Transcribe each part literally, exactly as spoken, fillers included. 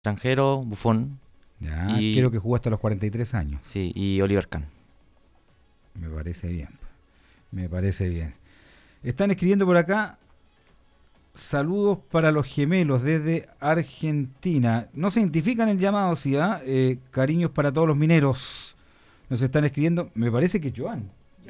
extranjero, Buffon. Ya, Y, quiero que jugó hasta los cuarenta y tres años. sí, y Oliver Kahn. Me parece bien. Me parece bien. Están escribiendo por acá. Saludos para los gemelos desde Argentina. No se identifican el llamado, sí, ¿ah? Eh, cariños para todos los mineros. Nos están escribiendo. Me parece que es Joan.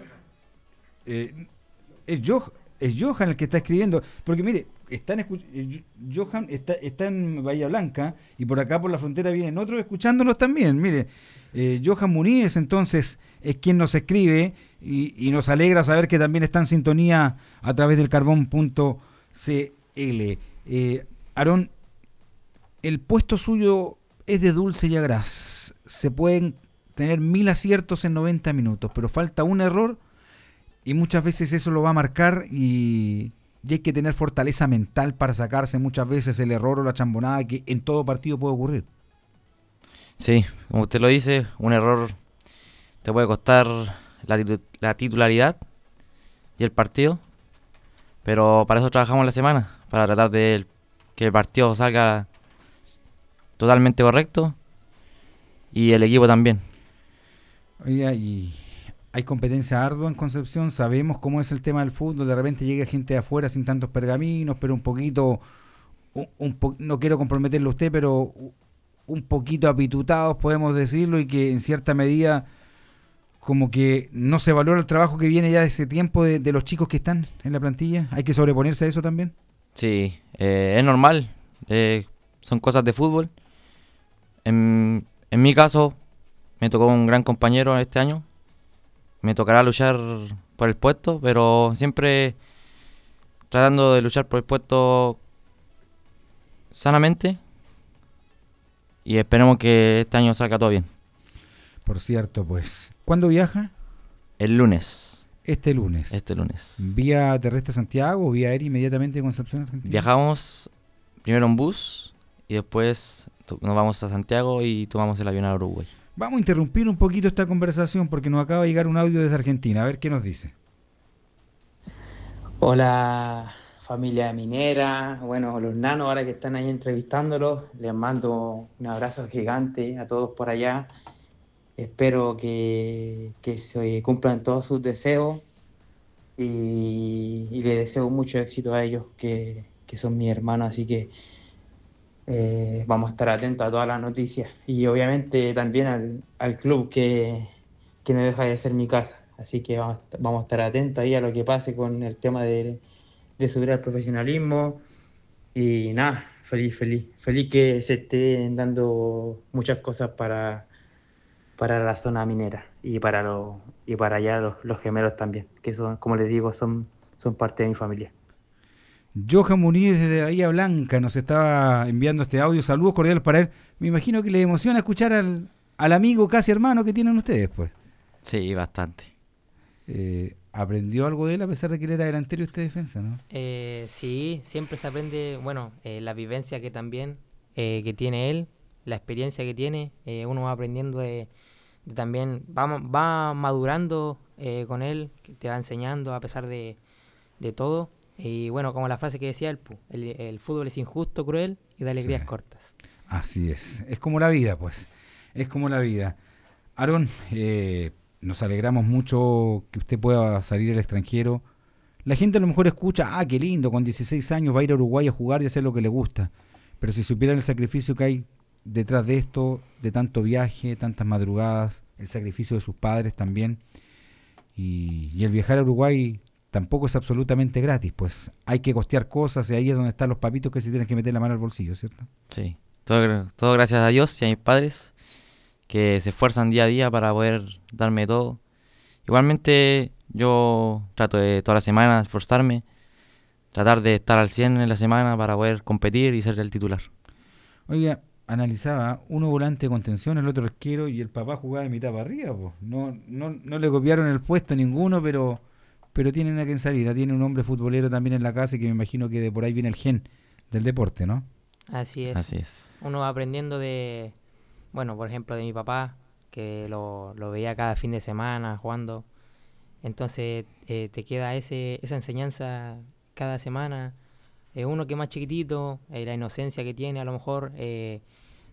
Eh, es, Jo- es Johan el que está escribiendo. Porque mire, están escu- eh, Jo- Johan está, está en Bahía Blanca y por acá por la frontera vienen otros escuchándonos también. Mire, eh, Johan Muniz entonces es quien nos escribe y, y nos alegra saber que también está en sintonía a través del carbón punto c l. Eh, Aarón, el puesto suyo es de dulce y agraz. Se pueden tener mil aciertos en noventa minutos, pero falta un error y muchas veces eso lo va a marcar y, y hay que tener fortaleza mental para sacarse muchas veces el error o la chambonada que en todo partido puede ocurrir. Sí, como usted lo dice, un error te puede costar la, titu- la titularidad y el partido, pero para eso trabajamos la semana, para tratar de que el partido salga totalmente correcto y el equipo también. Oiga, y hay competencia ardua en Concepción, sabemos cómo es el tema del fútbol, de repente llega gente de afuera sin tantos pergaminos, pero un poquito, un, un po- no quiero comprometerlo a usted, pero un poquito apitutados, podemos decirlo, y que en cierta medida como que no se valora el trabajo que viene ya de ese tiempo de, de los chicos que están en la plantilla. Hay que sobreponerse a eso también. Sí, eh, es normal, eh, son cosas de fútbol. En, en mi caso, me tocó un gran compañero este año, me tocará luchar por el puesto, pero siempre tratando de luchar por el puesto sanamente y esperemos que este año salga todo bien. Por cierto, pues, ¿cuándo viaja? El lunes, Este lunes. este lunes. ¿Vía terrestre a Santiago o vía aérea inmediatamente de Concepción, Argentina? Viajamos primero en bus y después to- nos vamos a Santiago y tomamos el avión a Uruguay. Vamos a interrumpir un poquito esta conversación porque nos acaba de llegar un audio desde Argentina. A ver qué nos dice. Hola familia minera, bueno, los nanos ahora que están ahí entrevistándolos, les mando un abrazo gigante a todos por allá. Espero que, que se cumplan todos sus deseos y, y les deseo mucho éxito a ellos que, que son mis hermanos, así que eh, vamos a estar atentos a todas las noticias y obviamente también al, al club que, que no deja de ser mi casa, así que vamos, a- vamos a estar atentos ahí a lo que pase con el tema de de subir al profesionalismo y nada, feliz, feliz, feliz que se estén dando muchas cosas para, para la zona minera y para los y para allá los, los gemelos también, que son, como les digo, son, son parte de mi familia. Johan Muniz desde Bahía Blanca nos estaba enviando este audio. Saludos cordiales para él. Me imagino que le emociona escuchar al, al amigo casi hermano que tienen ustedes, pues. Sí, bastante. Eh, ¿Aprendió algo de él a pesar de que él era delantero y usted defensa, no? Eh, sí, siempre se aprende, bueno, eh, la vivencia que también eh, que tiene él, la experiencia que tiene, eh, uno va aprendiendo de, de también, va, ma- va madurando eh, con él, que te va enseñando a pesar de, de todo. Y bueno, como la frase que decía el Pu, el, el fútbol es injusto, cruel y de Sí. alegrías cortas. Así es. Es como la vida, pues. Es como la vida. Aarón, eh, nos alegramos mucho que usted pueda salir al extranjero. La gente a lo mejor escucha, ah, qué lindo, con dieciséis años va a ir a Uruguay a jugar y hacer lo que le gusta. Pero si supieran el sacrificio que hay detrás de esto, de tanto viaje, tantas madrugadas, el sacrificio de sus padres también, y, y el viajar a Uruguay tampoco es absolutamente gratis, pues hay que costear cosas y ahí es donde están los papitos que se tienen que meter la mano al bolsillo, ¿cierto? Sí, todo, gra- todo gracias a Dios y a mis padres que se esfuerzan día a día para poder darme todo. Igualmente yo trato de toda la semana esforzarme, tratar de estar al cien en la semana para poder competir y ser el titular. Oiga, analizaba, uno volante de contención, el otro arquero y el papá jugaba de mitad para arriba, pues. No, no, no le copiaron el puesto a ninguno, pero, pero tienen a quien salir. Tiene un hombre futbolero también en la casa y que me imagino que de por ahí viene el gen del deporte, ¿no? Así es. Así es. Uno va aprendiendo de, bueno, por ejemplo, de mi papá, que lo, lo veía cada fin de semana jugando. Entonces eh, te queda ese, esa enseñanza cada semana. Eh, uno que es más chiquitito, eh, la inocencia que tiene, a lo mejor eh,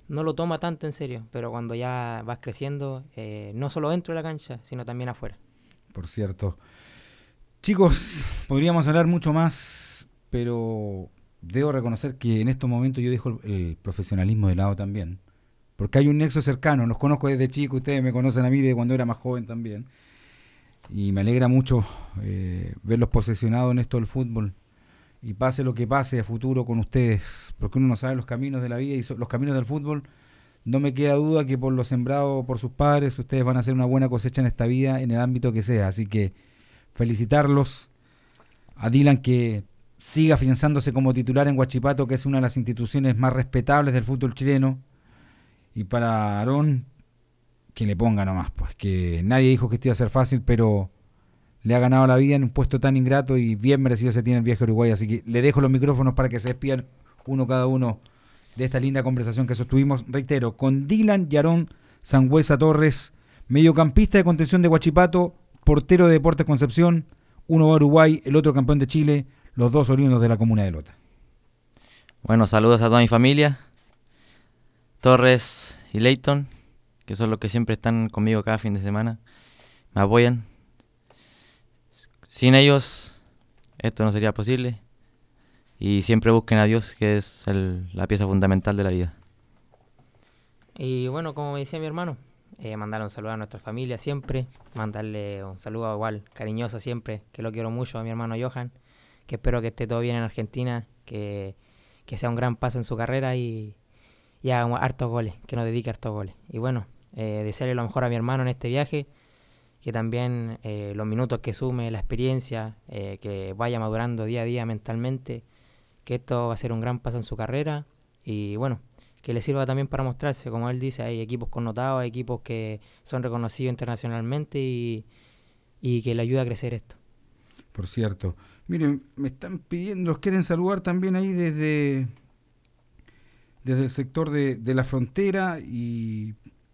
no lo toma tanto en serio, pero cuando ya vas creciendo, eh, no solo dentro de la cancha, sino también afuera. Por cierto. Chicos, podríamos hablar mucho más, pero debo reconocer que en estos momentos yo dejo el, el profesionalismo de lado también, porque hay un nexo cercano, los conozco desde chico, ustedes me conocen a mí desde cuando era más joven también, y me alegra mucho eh, verlos posesionados en esto del fútbol, y pase lo que pase a futuro con ustedes, porque uno no sabe los caminos de la vida y so, los caminos del fútbol. No me queda duda que por lo sembrado por sus padres, ustedes van a hacer una buena cosecha en esta vida, en el ámbito que sea. Así que felicitarlos. A Dylan, que siga afianzándose como titular en Huachipato, que es una de las instituciones más respetables del fútbol chileno. Y para Aarón, que le ponga nomás, pues que nadie dijo que esto iba a ser fácil, pero le ha ganado la vida en un puesto tan ingrato y bien merecido se tiene el viaje a Uruguay. Así que le dejo los micrófonos para que se despidan uno cada uno de esta linda conversación que sostuvimos, reitero, con Dylan y Aarón Sangüesa Torres, mediocampista de contención de Huachipato, portero de Deportes Concepción, uno va a Uruguay, el otro campeón de Chile, los dos oriundos de la comuna de Lota. Bueno, saludos a toda mi familia, Torres y Leighton, que son los que siempre están conmigo cada fin de semana, me apoyan. Sin ellos esto no sería posible. Y siempre busquen a Dios, que es el, la pieza fundamental de la vida. Y bueno, como decía mi hermano, eh, mandarle un saludo a nuestra familia siempre, mandarle un saludo igual cariñoso siempre, que lo quiero mucho, a mi hermano Johan, que espero que esté todo bien en Argentina, que, que sea un gran paso en su carrera y, y haga hartos goles, que nos dedique hartos goles. Y bueno, eh, desearle lo mejor a mi hermano en este viaje, que también eh, los minutos que sume, la experiencia, eh, que vaya madurando día a día mentalmente, que esto va a ser un gran paso en su carrera y bueno, que le sirva también para mostrarse, como él dice, hay equipos connotados, hay equipos que son reconocidos internacionalmente y, y que le ayuda a crecer esto. Por cierto, miren, me están pidiendo, los quieren saludar también ahí desde, desde el sector de, de la frontera y,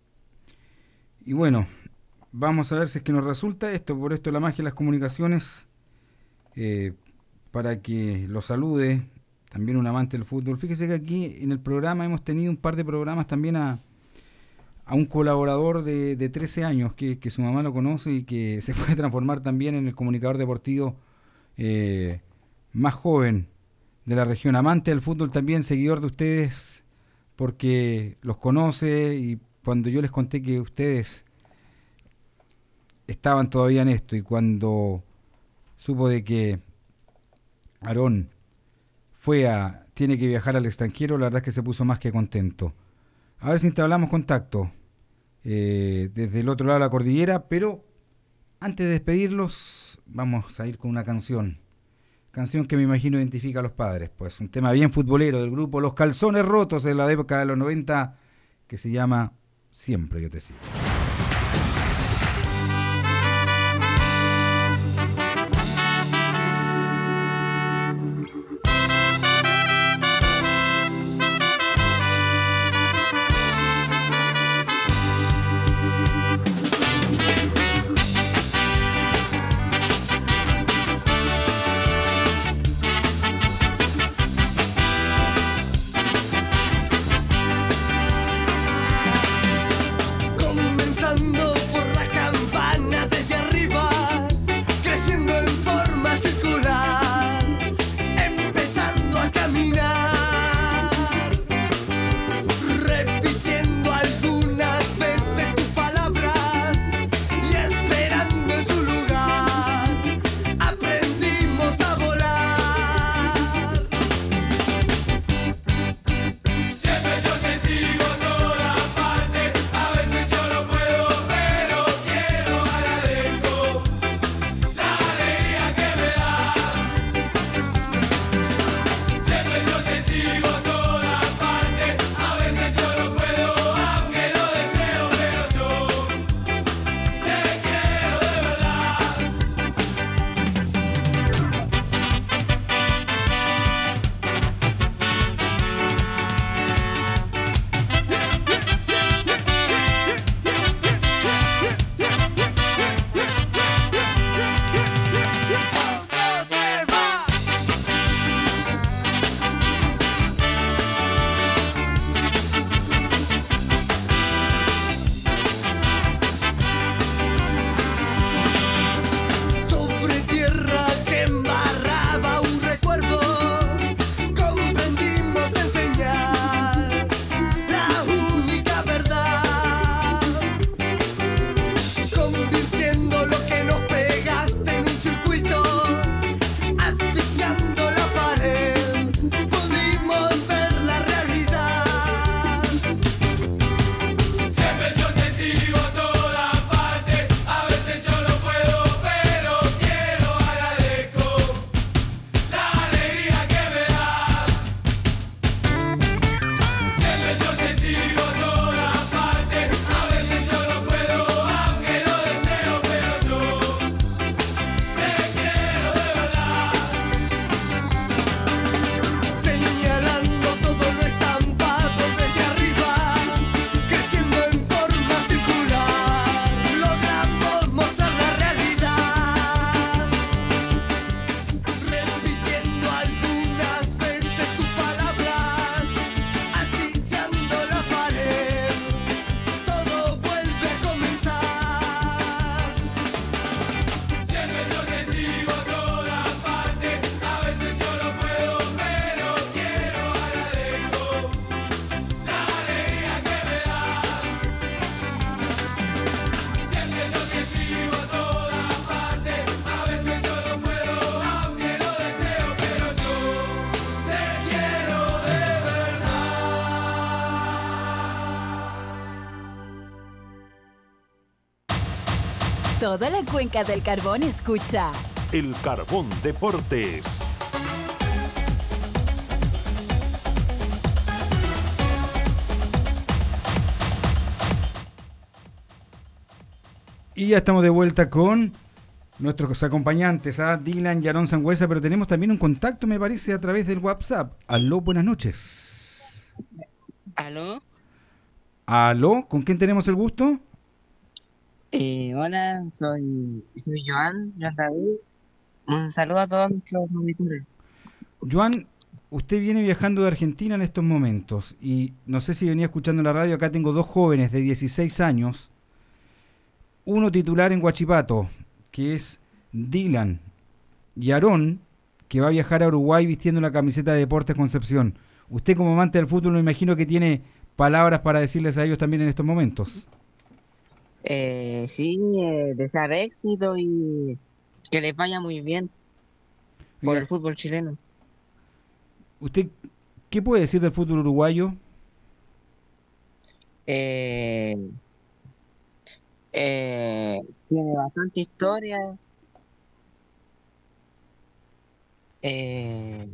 y bueno, vamos a ver si es que nos resulta esto, por esto la magia de las comunicaciones, eh, para que lo salude también un amante del fútbol. Fíjese que aquí en el programa hemos tenido un par de programas también a, a un colaborador de, de trece años que, que su mamá lo conoce y que se puede transformar también en el comunicador deportivo eh, más joven de la región. Amante del fútbol también, seguidor de ustedes porque los conoce y cuando yo les conté que ustedes estaban todavía en esto y cuando supo de que Aarón fue a, tiene que viajar al extranjero, la verdad es que se puso más que contento. A ver si entablamos contacto eh, desde el otro lado de la cordillera, pero antes de despedirlos, vamos a ir con una canción. Canción que me imagino identifica a los padres, pues un tema bien futbolero del grupo Los Calzones Rotos de la época de los noventa, que se llama Siempre Yo Te Sigo. Con Toda la cuenca del Carbón escucha El Carbón Deportes. Y ya estamos de vuelta con nuestros acompañantes, a Dylan y Aarón Sangüesa, pero tenemos también un contacto, me parece, a través del WhatsApp. Aló, buenas noches. ¿Aló? Aló, ¿con quién tenemos el gusto? Eh, hola, soy, soy Joan, Joan David. Un saludo a todos nuestros auditores. Joan, usted viene viajando de Argentina en estos momentos y no sé si venía escuchando en la radio, acá tengo dos jóvenes de dieciséis años, uno titular en Huachipato, que es Dylan, y Aarón, que va a viajar a Uruguay vistiendo la camiseta de Deportes Concepción. Usted como amante del fútbol me imagino que tiene palabras para decirles a ellos también en estos momentos. Eh, sí, eh, desear éxito y que les vaya muy bien por Mira, el fútbol chileno. ¿usted qué puede decir del fútbol uruguayo? Eh, eh, tiene bastante historia. Eh,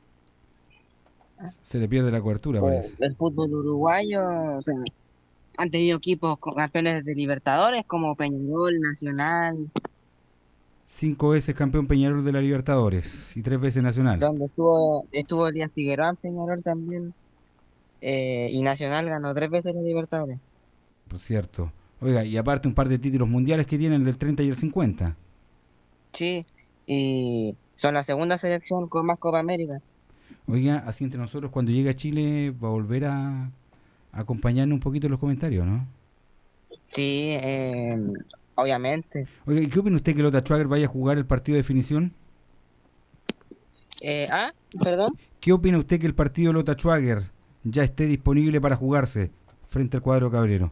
Se le pierde la cobertura, eh, parece. el fútbol uruguayo, o sea, han tenido equipos con campeones de Libertadores como Peñarol, Nacional, Cinco veces campeón Peñarol de la Libertadores y tres veces nacional. donde estuvo estuvo Elías Figueroa en Peñarol también, eh, y Nacional ganó tres veces la Libertadores. Por cierto. Oiga, y aparte un par de títulos mundiales que tienen, el del treinta y el cincuenta. Sí, y son la segunda selección con más Copa América. Oiga, así entre nosotros, cuando llegue a Chile va a volver a, a acompañarnos un poquito en los comentarios, ¿no? Sí, eh, obviamente. Oiga, ¿y qué opina usted que Lota Schwager vaya a jugar el partido de definición? Eh, ah, perdón. ¿Qué opina usted que el partido de Lota Schwager ya esté disponible para jugarse frente al cuadro cabrero?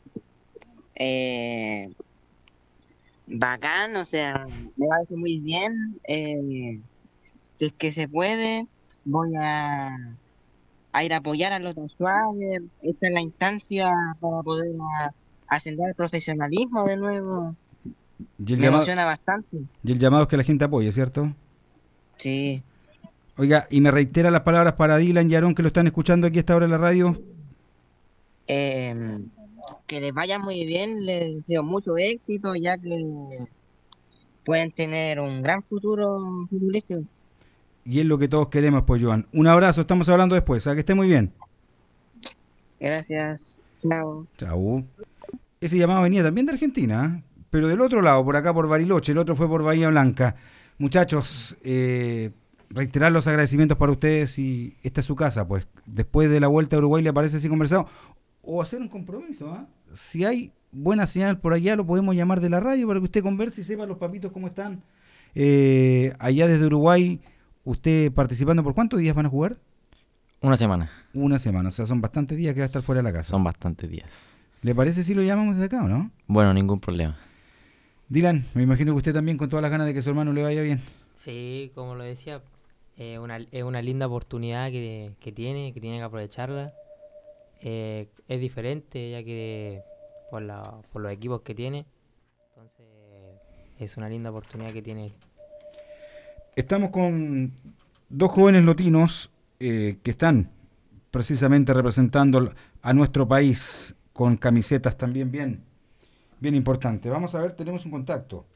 Eh, bacán, o sea, me parece muy bien. Eh, si es que se puede, voy a, a ir a apoyar a los Schwager. Esta es la instancia para poder a- ascender al profesionalismo de nuevo. Y el, Me llamado, emociona bastante. y el llamado es que la gente apoye, ¿cierto? Sí. Oiga, y me reitera las palabras para Dylan y Aarón que lo están escuchando aquí a esta hora en la radio. Eh, que les vaya muy bien, les deseo mucho éxito, ya que pueden tener un gran futuro futbolístico. Y es lo que todos queremos, pues, Joan. Un abrazo, estamos hablando después. ¿A que esté muy bien? Gracias. Chao. Chau. Ese llamado venía también de Argentina, ¿eh? Pero del otro lado, por acá por Bariloche, el otro fue por Bahía Blanca. Muchachos, eh, reiterar los agradecimientos para ustedes y esta es su casa, pues. Después de la vuelta a Uruguay le parece así conversado. O hacer un compromiso, ¿ah? ¿eh? Si hay buena señal por allá, lo podemos llamar de la radio para que usted converse y sepa los papitos cómo están. Eh, allá desde Uruguay, usted participando, ¿por cuántos días van a jugar? Una semana. Una semana, o sea, son bastantes días que va a estar fuera de la casa. Son bastantes días. ¿Le parece si lo llamamos desde acá o no? Bueno, ningún problema. Dylan, me imagino que usted también con todas las ganas de que su hermano le vaya bien. Sí, como lo decía, eh, una, es una linda oportunidad que, que tiene, que tiene que aprovecharla. Eh, es diferente ya que por, la, por los equipos que tiene. Entonces es una linda oportunidad que tiene él. Estamos con dos jóvenes lotinos eh, que están precisamente representando a nuestro país con camisetas también bien, bien importantes. Vamos a ver, tenemos un contacto.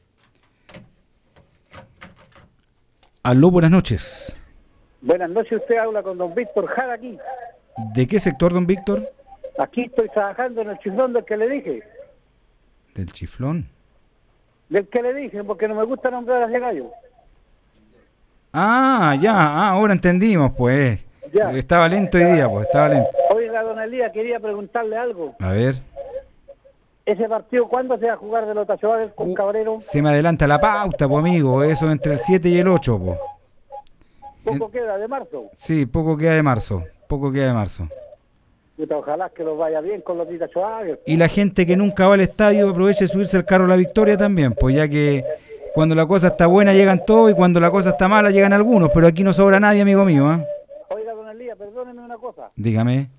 Aló, buenas noches. Buenas noches, usted habla con don Víctor Jara aquí. ¿De qué sector, don Víctor? Aquí estoy trabajando en el chiflón del que le dije. Del Chiflón. Del que le dije, porque no me gusta nombrar a ese gallo. Ah, ya, ah, ahora entendimos, pues. Ya. Estaba lento hoy día, pues, estaba lento. Oiga, don Elías, quería preguntarle algo. A ver. ¿Ese partido cuándo se va a jugar de Lota Schwager con Uh, Cabrero? Se me adelanta la pauta, pues, amigo. Eso entre el siete y el ocho, pues. Poco queda de marzo. Sí, poco queda de marzo. Poco queda de marzo. Puta, ojalá que lo vaya bien con Lotita Schwager. Y la gente que nunca va al estadio aproveche de subirse al carro a la victoria también, pues ya que cuando la cosa está buena llegan todos y cuando la cosa está mala llegan algunos, pero aquí no sobra nadie, amigo mío, ¿eh? Oiga, don Elías, perdóneme una cosa. Dígame.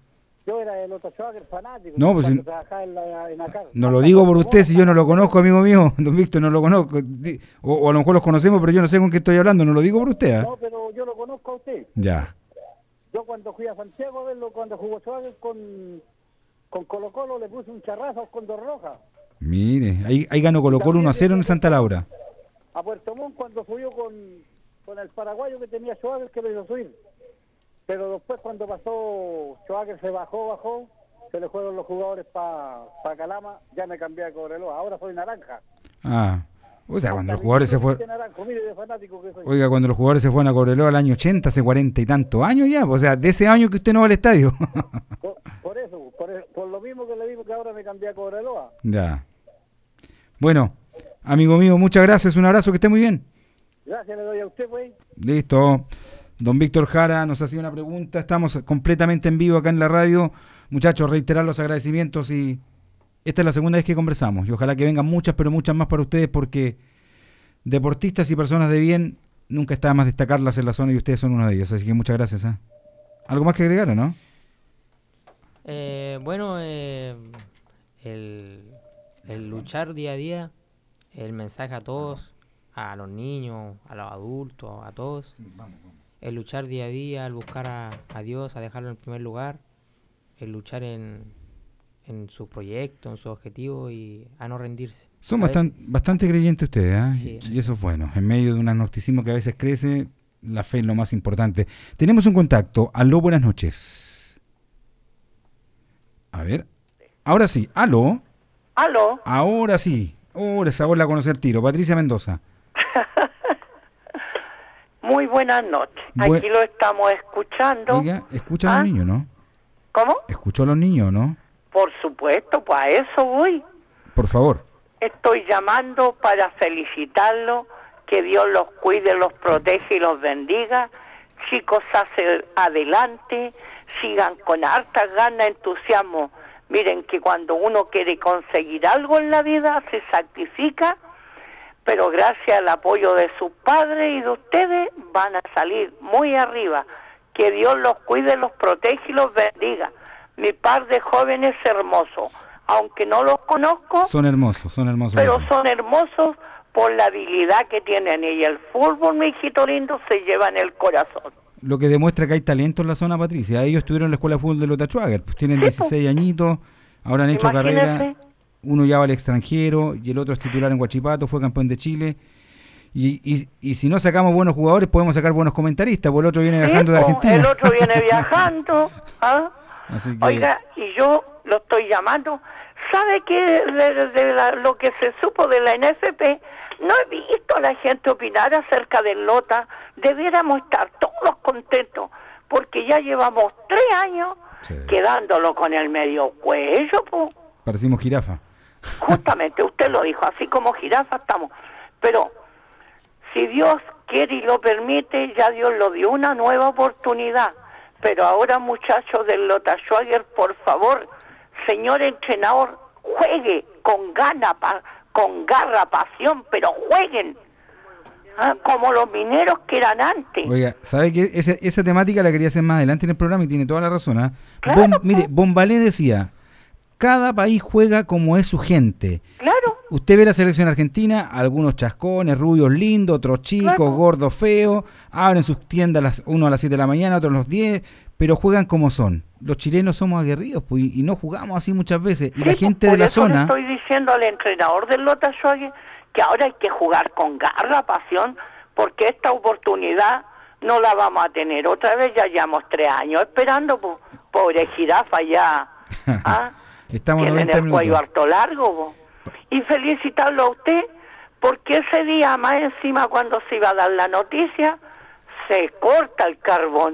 Yo era de Lota Schwager fanático. No, pues cuando si- trabajaba en la, en acá. No lo digo por usted si yo no lo conozco, amigo mío. Don Víctor, no lo conozco. Di- O, o a lo mejor los conocemos, pero yo no sé con qué estoy hablando. No lo digo por usted. ¿ah? No, pero yo lo conozco a usted. Ya. Yo cuando fui a Santiago a verlo, cuando jugó Schwager con, con Colo Colo, le puse un charrazo con dos rojas. Mire, ahí, ahí ganó Colo Colo uno a cero en Santa Laura. A Puerto Montt cuando subió con, con el paraguayo que tenía Schwager, que lo hizo subir. Pero después cuando pasó, Schwager se bajó, bajó, se le fueron los jugadores para pa Calama, ya me cambié a Cobreloa, ahora soy naranja. Ah, o sea, cuando los jugadores se fueron... Soy naranjo, mire de fanático que soy. Oiga, cuando los jugadores se fueron a Cobreloa al año ochenta, hace cuarenta y tantos años ya. O sea, de ese año que usted no va al estadio. Por, por eso, por, e- por lo mismo que le digo que ahora me cambié a Cobreloa. Ya. Bueno, amigo mío, muchas gracias. Un abrazo, que esté muy bien. Gracias le doy a usted, güey. Listo. Don Víctor Jara nos hacía una pregunta. Estamos completamente en vivo acá en la radio. Muchachos, reiterar los agradecimientos y esta es la segunda vez que conversamos. Y ojalá que vengan muchas, pero muchas más para ustedes porque deportistas y personas de bien nunca está más destacarlas en la zona y ustedes son uno de ellos. Así que muchas gracias. ¿eh? ¿Algo más que agregar o no? Eh, bueno, eh, el, el luchar día a día, el mensaje a todos, a los niños, a los adultos, a todos, el luchar día a día, el buscar a, a Dios, a dejarlo en primer lugar, el luchar en, en sus proyectos, en sus objetivos y a no rendirse. Son A veces- bastante, bastante creyentes ustedes, ¿eh? Sí. Y eso es bueno. En medio de un agnosticismo que a veces crece, la fe es lo más importante. Tenemos un contacto. Aló, buenas noches. A ver. Ahora sí. Aló. Aló, Ahora sí. Ahora esa voz la conocí al tiro. Patricia Mendoza. muy buenas noches. Bue- Aquí lo estamos escuchando. Oiga, escucha a ¿Ah? los niños, ¿no? ¿Cómo? Escuchó a los niños, ¿no? Por supuesto, pues a eso voy. Por favor. Estoy llamando para felicitarlos, que Dios los cuide, los protege y los bendiga. Chicos, hacia adelante, sigan con hartas ganas, entusiasmo. Miren que cuando uno quiere conseguir algo en la vida, se sacrifica, pero gracias al apoyo de sus padres y de ustedes, van a salir muy arriba. Que Dios los cuide, los protege y los bendiga. Mi par de jóvenes hermosos, aunque no los conozco, Son hermosos, son hermosos. pero son hermosos por la habilidad que tienen. Y el fútbol, mi hijito lindo, se lleva en el corazón. Lo que demuestra que hay talento en la zona, Patricia. Ellos estuvieron en la escuela de fútbol de Lota Schwager. Pues tienen Sí, pues. dieciséis añitos, ahora han hecho Imagínese. carrera. Uno ya va al extranjero y el otro es titular en Huachipato, fue campeón de Chile. Y, y, y si no sacamos buenos jugadores, podemos sacar buenos comentaristas, porque el otro viene Sí, viajando de po, Argentina. el otro viene viajando. ¿Ah? Así que, Oiga, y yo lo estoy llamando. ¿Sabe qué de, de la- lo que se supo de la N F P? No he visto a la gente opinar acerca del Lota. Debiéramos estar todos contentos, porque ya llevamos tres años Sí. quedándolo con el medio cuello, pues. parecimos jirafa. Justamente, usted lo dijo, así como jirafa estamos. Pero si Dios quiere y lo permite, ya Dios lo dio una nueva oportunidad. Pero ahora, muchachos del Lota Schwager, por favor, señor entrenador, juegue con gana, pa- con garra, pasión, pero jueguen. Ah, como los mineros que eran antes. Oiga, ¿sabe qué? Esa, esa temática la quería hacer más adelante en el programa y tiene toda la razón. ¿ah? Claro, Bom- pues. mire, Bombalé decía, cada país juega como es su gente. Claro, Usted ve la selección argentina, algunos chascones, rubios lindos, otros chicos, Claro. gordos, feos, abren sus tiendas las, uno a las siete de la mañana, otro a las diez, pero juegan como son. Los chilenos somos aguerridos pues, y, y no jugamos así muchas veces. Y sí, la gente por de la eso le zona... estoy diciendo al entrenador del Lota Schwager que ahora hay que jugar con garra, pasión, porque esta oportunidad no la vamos a tener otra vez. Ya llevamos tres años esperando, po. Pobre jirafa ya. ¿Ah? Estamos Tienen noventa el cuello minutos. harto largo, po. Y felicitarlo a usted, porque ese día más encima cuando se iba a dar la noticia, se corta el carbón.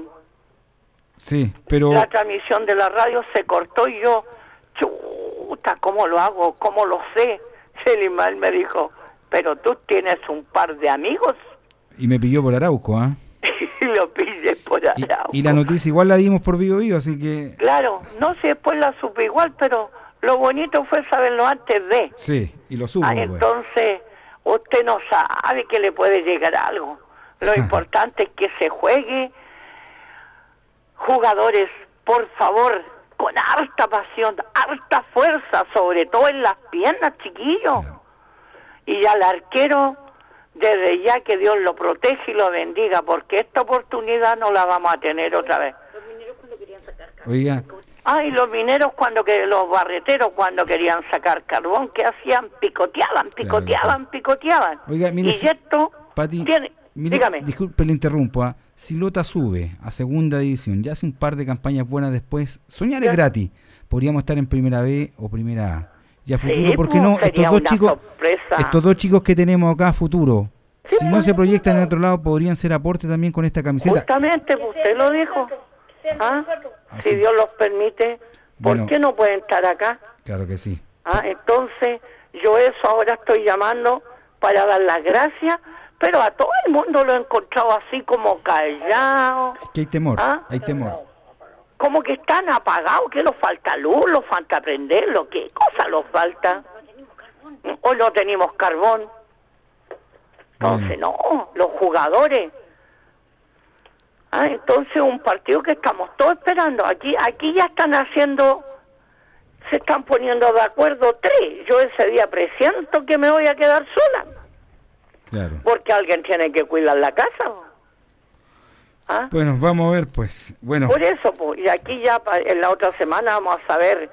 Sí, pero... La transmisión de la radio se cortó y yo, chuta, ¿cómo lo hago? ¿Cómo lo sé? Selimar me dijo, pero tú tienes un par de amigos Y me pilló por Arauco, ¿ah? y lo pides por Y, allá. y la noticia igual la dimos por Vivo Vivo, así que... Claro, no sé, después la supe igual, pero lo bonito fue saberlo antes de. Sí, y lo subo, Ah, pues. entonces, usted no sabe que le puede llegar algo. Lo importante es que se juegue. Jugadores, por favor, con harta pasión, harta fuerza, sobre todo en las piernas, chiquillos. Claro. Y al arquero, desde ya que Dios lo protege y lo bendiga, porque esta oportunidad no la vamos a tener otra vez. Oiga, Ah, y los mineros cuando que los barreteros cuando querían sacar carbón, ¿qué hacían? Picoteaban, picoteaban, picoteaban. Oiga, mire, y si- esto Pati, tiene, mire, dígame. disculpe, le interrumpo. ¿ah? Si Lota sube a segunda división, ya hace un par de campañas buenas después, soñar es Ya. gratis. Podríamos estar en primera B o primera A. Y a futuro, Sí, ¿por qué pues, no? Estos sería dos una chicos, sorpresa. estos dos chicos que tenemos acá a futuro, si no se proyectan en otro lado, podrían ser aporte también con esta camiseta. Justamente, pues, usted lo dijo. ¿Ah? Así. Si Dios los permite, ¿por Bueno. qué no pueden estar acá? Claro que sí. ¿Ah? Entonces, yo eso ahora estoy llamando para dar las gracias, pero a todo el mundo lo he encontrado así como callado, Es que hay temor, ¿Ah? hay temor. como que están apagados, que les falta luz, les falta prenderlo, ¿qué cosa les falta? Hoy no tenemos carbón. Entonces, no, los jugadores. Ah, entonces un partido que estamos todos esperando. Aquí aquí ya están haciendo, se están poniendo de acuerdo tres. Yo ese día presiento que me voy a quedar sola, Claro. porque alguien tiene que cuidar la casa. ¿Ah? Bueno, vamos a ver, pues. Bueno, Por eso, pues, y aquí ya pa- en la otra semana vamos a saber.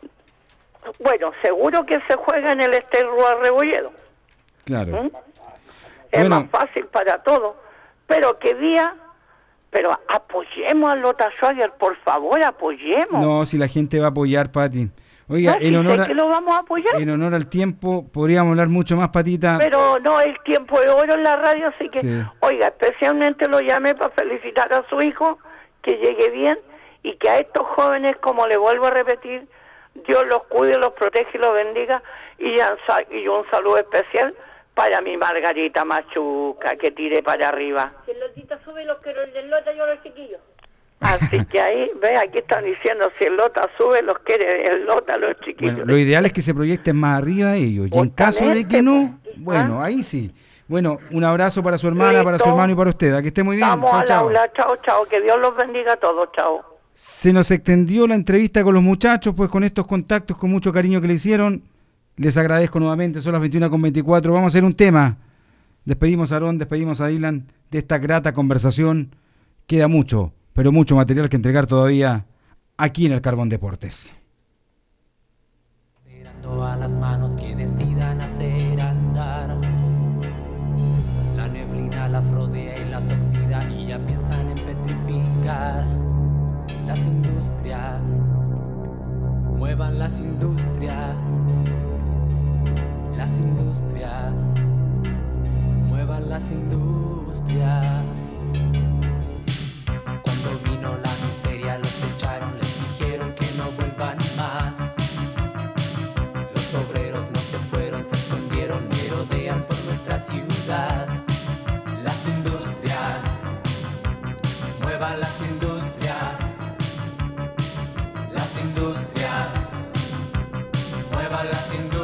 Bueno, seguro que se juega en el Ester Rebolledo. claro. ¿Mm? Es Bueno. más fácil para todos. Pero qué día, pero apoyemos a Lota Schwager, por favor, apoyemos. No, si la gente va a apoyar, Pati. Oiga, No, si en sé honor, a- que lo vamos a apoyar, en honor al tiempo, podríamos hablar mucho más, Patita. pero no el tiempo de oro en la radio, así que, Sí. oiga, especialmente lo llamé para felicitar a su hijo, que llegue bien, y que a estos jóvenes, como le vuelvo a repetir, Dios los cuide, los protege y los bendiga, y, ya sa- y un saludo especial para mi Margarita Machuca, que tire para arriba. Si el Lotita sube, los quiero el del Lota, yo los chiquillos. Así que ahí, ve, aquí están diciendo, si el Lota sube, los quiere el Lota, los chiquillos. Bueno, lo ideal es que se proyecten más arriba ellos. Y en caso de que no, bueno, ahí sí. Bueno, un abrazo para su hermana, para su Listo. hermano y para usted. Que esté muy bien. Vamos Chao, al chao. aula, chao, chao, que Dios los bendiga a todos, chao. Se nos extendió la entrevista con los muchachos, pues con estos contactos, con mucho cariño que le hicieron. Les agradezco nuevamente, son las veintiuna con veinticuatro. Vamos a hacer un tema. Despedimos a Aarón, despedimos a Dylan de esta grata conversación. Queda mucho, pero mucho material que entregar todavía aquí en el Carbón Deportes. A las manos que decidan hacer andar. La neblina las rodea y las oxida y ya piensan en petrificar. Las industrias, muevan las industrias. Las industrias, muevan las industrias. Cuando vino la miseria los echaron, les dijeron que no vuelvan más. Los obreros no se fueron, se escondieron, merodean por nuestra ciudad. Las industrias, muevan las industrias. Las industrias, muevan las industrias.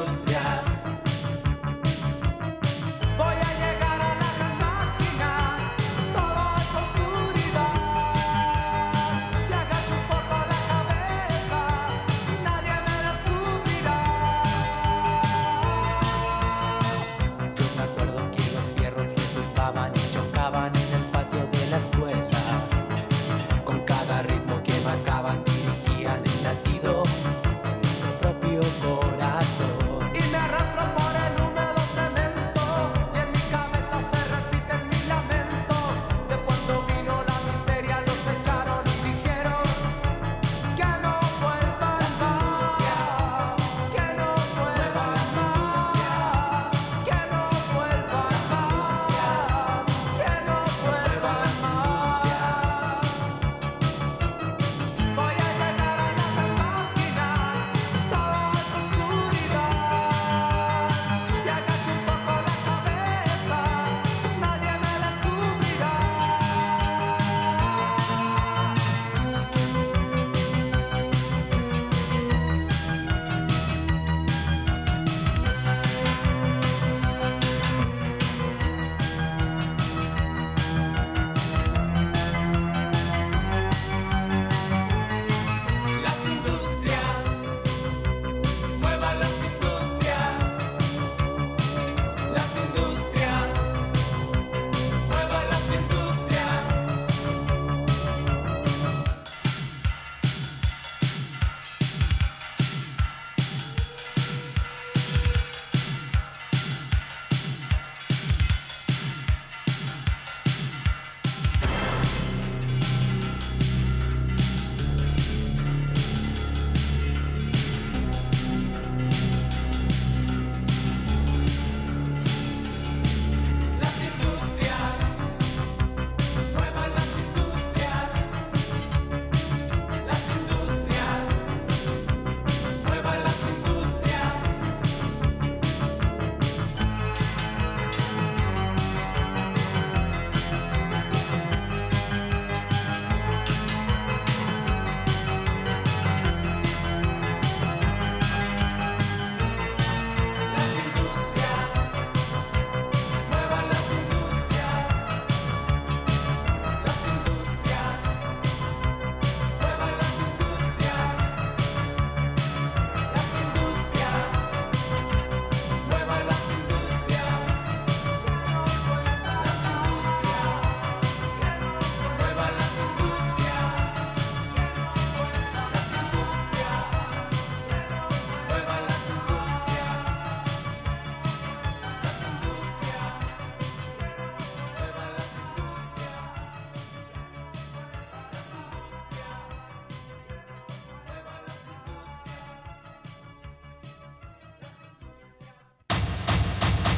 Voy a llegar a la gran máquina.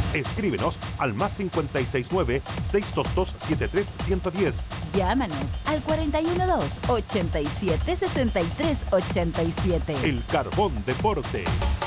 Escríbenos al más cinco seis nueve, seis dos dos, siete tres uno cero uno cero. Llámanos al cuatro uno dos, ochenta y siete, sesenta y tres ochenta y siete. El Carbón Deportes.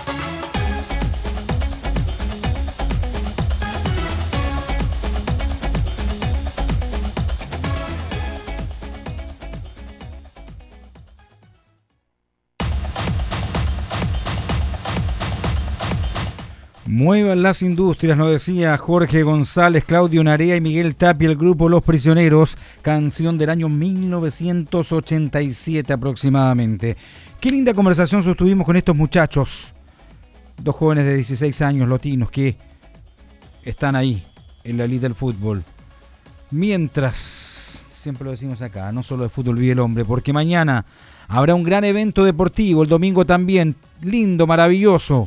Muevan las industrias, nos decía Jorge González, Claudio Narea y Miguel Tapia, el grupo Los Prisioneros, canción del año mil novecientos ochenta y siete aproximadamente. Qué linda conversación sostuvimos con estos muchachos, dos jóvenes de dieciséis años, lotinos, que están ahí en la elite del fútbol. Mientras, siempre lo decimos acá, no solo de fútbol vive el hombre, porque mañana habrá un gran evento deportivo, el domingo también, lindo, maravilloso,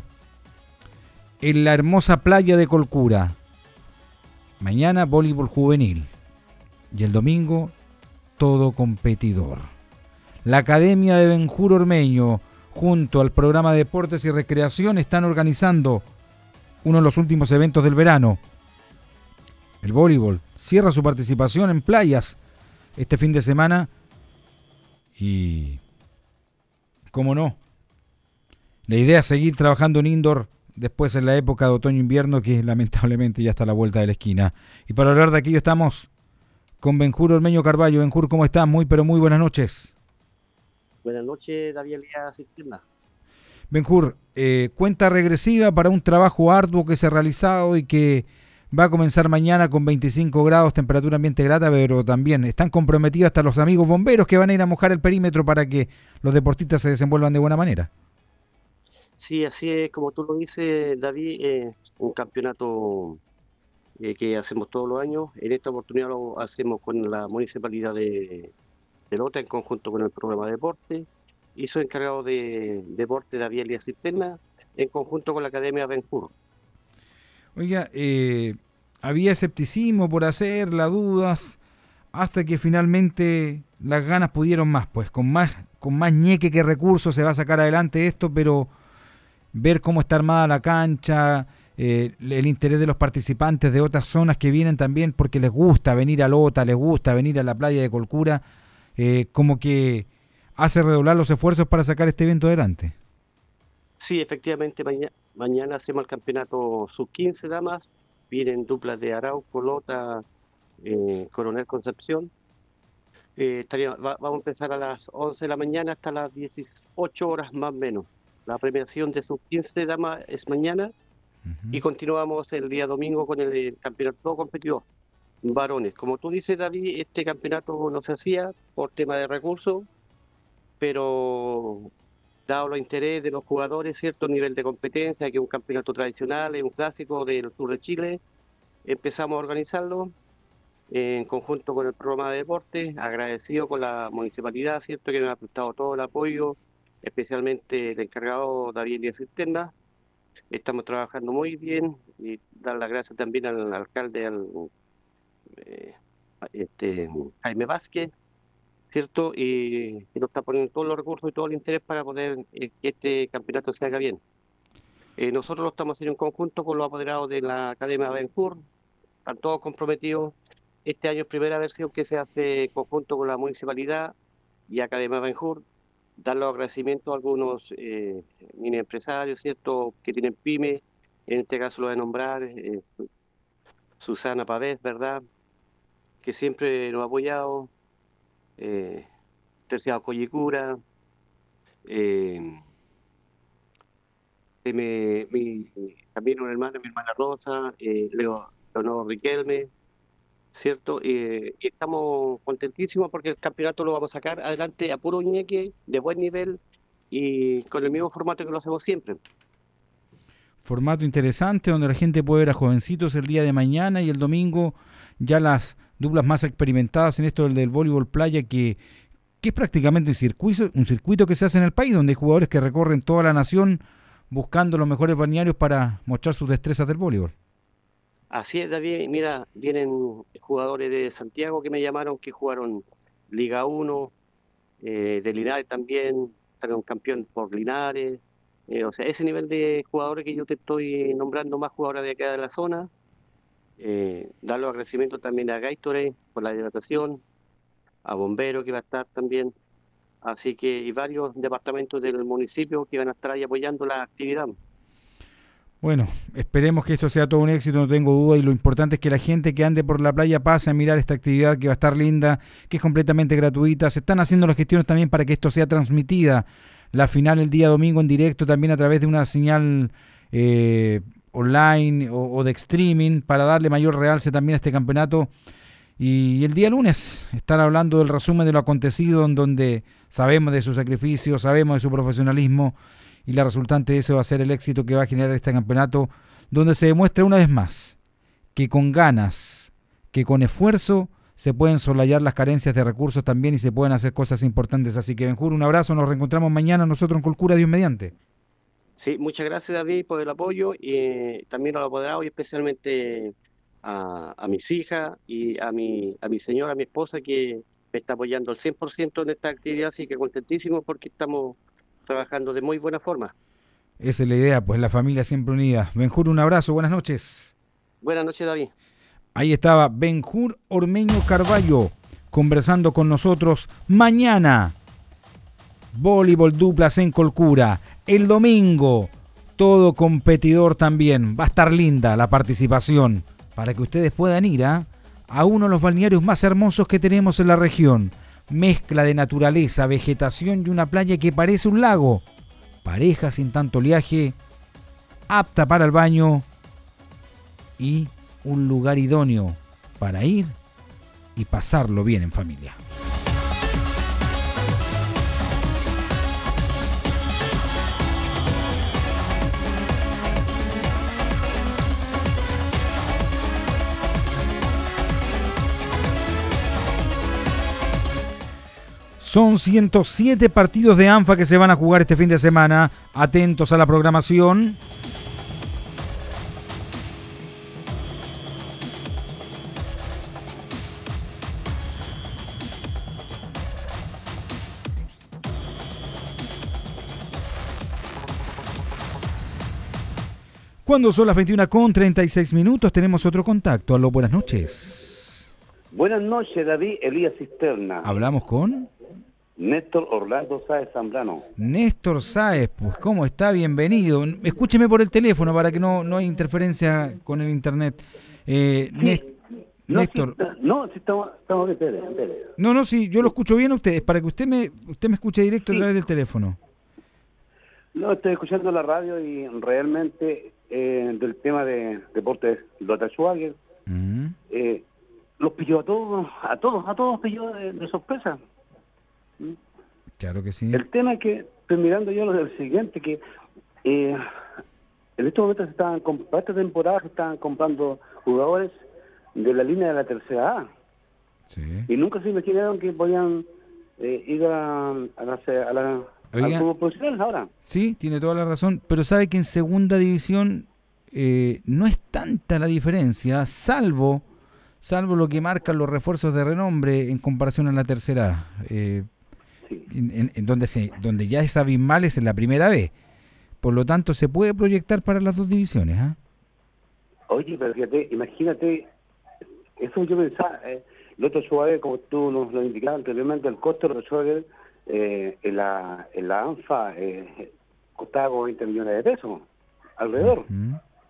en la hermosa playa de Colcura. Mañana voleibol juvenil y el domingo todo competidor. La Academia de Benjur Ormeño junto al programa de Deportes y Recreación están organizando uno de los últimos eventos del verano. El voleibol cierra su participación en playas este fin de semana y, cómo no, la idea es seguir trabajando en indoor después en la época de otoño-invierno, que lamentablemente ya está a la vuelta de la esquina. Y para hablar de aquello estamos con Benjur Ormeño Carballo. Benjur, ¿cómo estás? Muy, pero muy buenas noches. Buenas noches, David Elías Cisterna. Benjur, eh, cuenta regresiva para un trabajo arduo que se ha realizado y que va a comenzar mañana con veinticinco grados, temperatura ambiente grata, pero también están comprometidos hasta los amigos bomberos que van a ir a mojar el perímetro para que los deportistas se desenvuelvan de buena manera. Sí, así es, como tú lo dices, David, eh, un campeonato eh, que hacemos todos los años. En esta oportunidad lo hacemos con la Municipalidad de, de Lota en conjunto con el programa de deporte. Y soy encargado de deporte, David Elías Cisterna, en conjunto con la Academia Benjur. Oiga, eh, había escepticismo por hacer, las dudas, hasta que finalmente las ganas pudieron más, pues con más, con más ñeque que recursos se va a sacar adelante esto, pero ver cómo está armada la cancha, eh, el interés de los participantes de otras zonas que vienen también porque les gusta venir a Lota, les gusta venir a la playa de Colcura, eh, como que hace redoblar los esfuerzos para sacar este evento adelante. Sí, efectivamente, mañana, mañana hacemos el campeonato sub quince damas, vienen duplas de Arauco, Lota, eh, Coronel Concepción. Eh, estaría, va, vamos a empezar a las once de la mañana hasta las dieciocho horas más o menos. La premiación de sub quince damas es mañana uh-huh. Y continuamos el día domingo con el, el campeonato competidor varones. Como tú dices, David, este campeonato no se hacía por tema de recursos, pero dado los intereses de los jugadores, cierto nivel de competencia, que es un campeonato tradicional, es un clásico del sur de Chile, empezamos a organizarlo en conjunto con el programa de deporte, agradecido con la municipalidad, cierto que nos ha prestado todo el apoyo, especialmente el encargado David Elías Cisterna. Estamos trabajando muy bien y dar las gracias también al alcalde, al eh, este, Jaime Vázquez, ¿cierto? Y que nos está poniendo todos los recursos y todo el interés para poder eh, que este campeonato se haga bien. Eh, nosotros lo estamos haciendo en conjunto con los apoderados de la Academia Benjur, están todos comprometidos. Este año es primera versión que se hace en conjunto con la municipalidad y Academia Benjur. Dar los agradecimientos a algunos eh, mini empresarios, ¿cierto?, que tienen pymes, en este caso lo voy a nombrar, eh, Susana Pavés, ¿verdad?, que siempre nos ha apoyado, eh, Terciado Collicura, eh, me, mi, también un hermano, mi hermana Rosa, eh, Leo, Leonor Riquelme, ¿cierto? Eh, y estamos contentísimos porque el campeonato lo vamos a sacar adelante a puro ñeque, de buen nivel y con el mismo formato que lo hacemos siempre. Formato interesante donde la gente puede ver a jovencitos el día de mañana y el domingo ya las duplas más experimentadas en esto del, del voleibol playa, que, que es prácticamente un circuito, un circuito que se hace en el país, donde hay jugadores que recorren toda la nación buscando los mejores balnearios para mostrar sus destrezas del voleibol. Así es, David. Mira, vienen jugadores de Santiago que me llamaron que jugaron Liga uno, eh, de Linares también, salieron campeón por Linares, Eh, o sea, ese nivel de jugadores que yo te estoy nombrando, más jugadores de acá de la zona, eh, dar los agradecimientos también a Gatorade por la hidratación, a Bombero que va a estar también, así que y varios departamentos del municipio que van a estar ahí apoyando la actividad. Bueno, esperemos que esto sea todo un éxito, no tengo duda, y lo importante es que la gente que ande por la playa pase a mirar esta actividad que va a estar linda, que es completamente gratuita. Se están haciendo las gestiones también para que esto sea transmitida, la final el día domingo en directo, también a través de una señal eh, online o, o de streaming, para darle mayor realce también a este campeonato. Y el día lunes estar hablando del resumen de lo acontecido, en donde sabemos de su sacrificio, sabemos de su profesionalismo, y la resultante de eso va a ser el éxito que va a generar este campeonato, donde se demuestra una vez más que con ganas, que con esfuerzo se pueden soslayar las carencias de recursos también y se pueden hacer cosas importantes. Así que, Benjur, un abrazo, nos reencontramos mañana nosotros en Colcura, Dios mediante. Sí, muchas gracias, David, por el apoyo, y eh, también a los apoderados y especialmente a, a mis hijas y a mi, a mi señora, a mi esposa, que me está apoyando al cien por ciento en esta actividad, así que contentísimo porque estamos trabajando de muy buena forma. Esa es la idea, pues la familia siempre unida. Benjur, un abrazo, buenas noches. Buenas noches, David. Ahí estaba Benjur Ormeño Carballo conversando con nosotros. Mañana, voleibol duplas en Colcura. El domingo, todo competidor también. Va a estar linda la participación para que ustedes puedan ir ¿eh? a uno de los balnearios más hermosos que tenemos en la región. Mezcla de naturaleza, vegetación y una playa que parece un lago. Pareja sin tanto oleaje, apta para el baño y un lugar idóneo para ir y pasarlo bien en familia. Son ciento siete partidos de ANFA que se van a jugar este fin de semana. Atentos a la programación. Cuando son las veintiuna con treinta y seis minutos, tenemos otro contacto. Aló, buenas noches. Buenas noches, David Elías Cisterna. ¿Hablamos con? Néstor Orlando Sáez Zambrano. Néstor Sáez, pues ¿cómo está? Bienvenido. Escúcheme por el teléfono para que no, no haya interferencia con el internet. Eh, Sí. Nés- No, Néstor. sí, no, sí estamos, estamos bien, espere, espere. No, no, sí, yo lo escucho bien a ustedes, para que usted me, usted me escuche directo a través del teléfono. No, estoy escuchando la radio y realmente eh, del tema de deportes Lota Schwager, Mm. eh, los pilló a todos, a todos, a todos pilló de, de sorpresa. Claro que sí. El tema es que estoy mirando yo lo del siguiente, que eh, en estos momentos se estaban, comp- para esta temporada se estaban comprando jugadores de la línea de la tercera A. Sí. Y nunca se imaginaron que podían eh, ir a, a la, a la Oiga. al fútbol profesional ahora. Sí, tiene toda la razón, pero sabe que en segunda división eh, no es tanta la diferencia, salvo salvo lo que marcan los refuerzos de renombre en comparación a la tercera A, eh, en, en- en donde se donde ya es abismal es en la primera B. Por lo tanto, se puede proyectar para las dos divisiones. ¿ah? Oye, pero fíjate, imagínate, eso yo pensaba, eh, Loto Schwager, como tú nos lo indicabas anteriormente, el costo de Loto Schwager eh, en, la, en la ANFA eh, costaba como veinte millones de pesos, alrededor. Mm.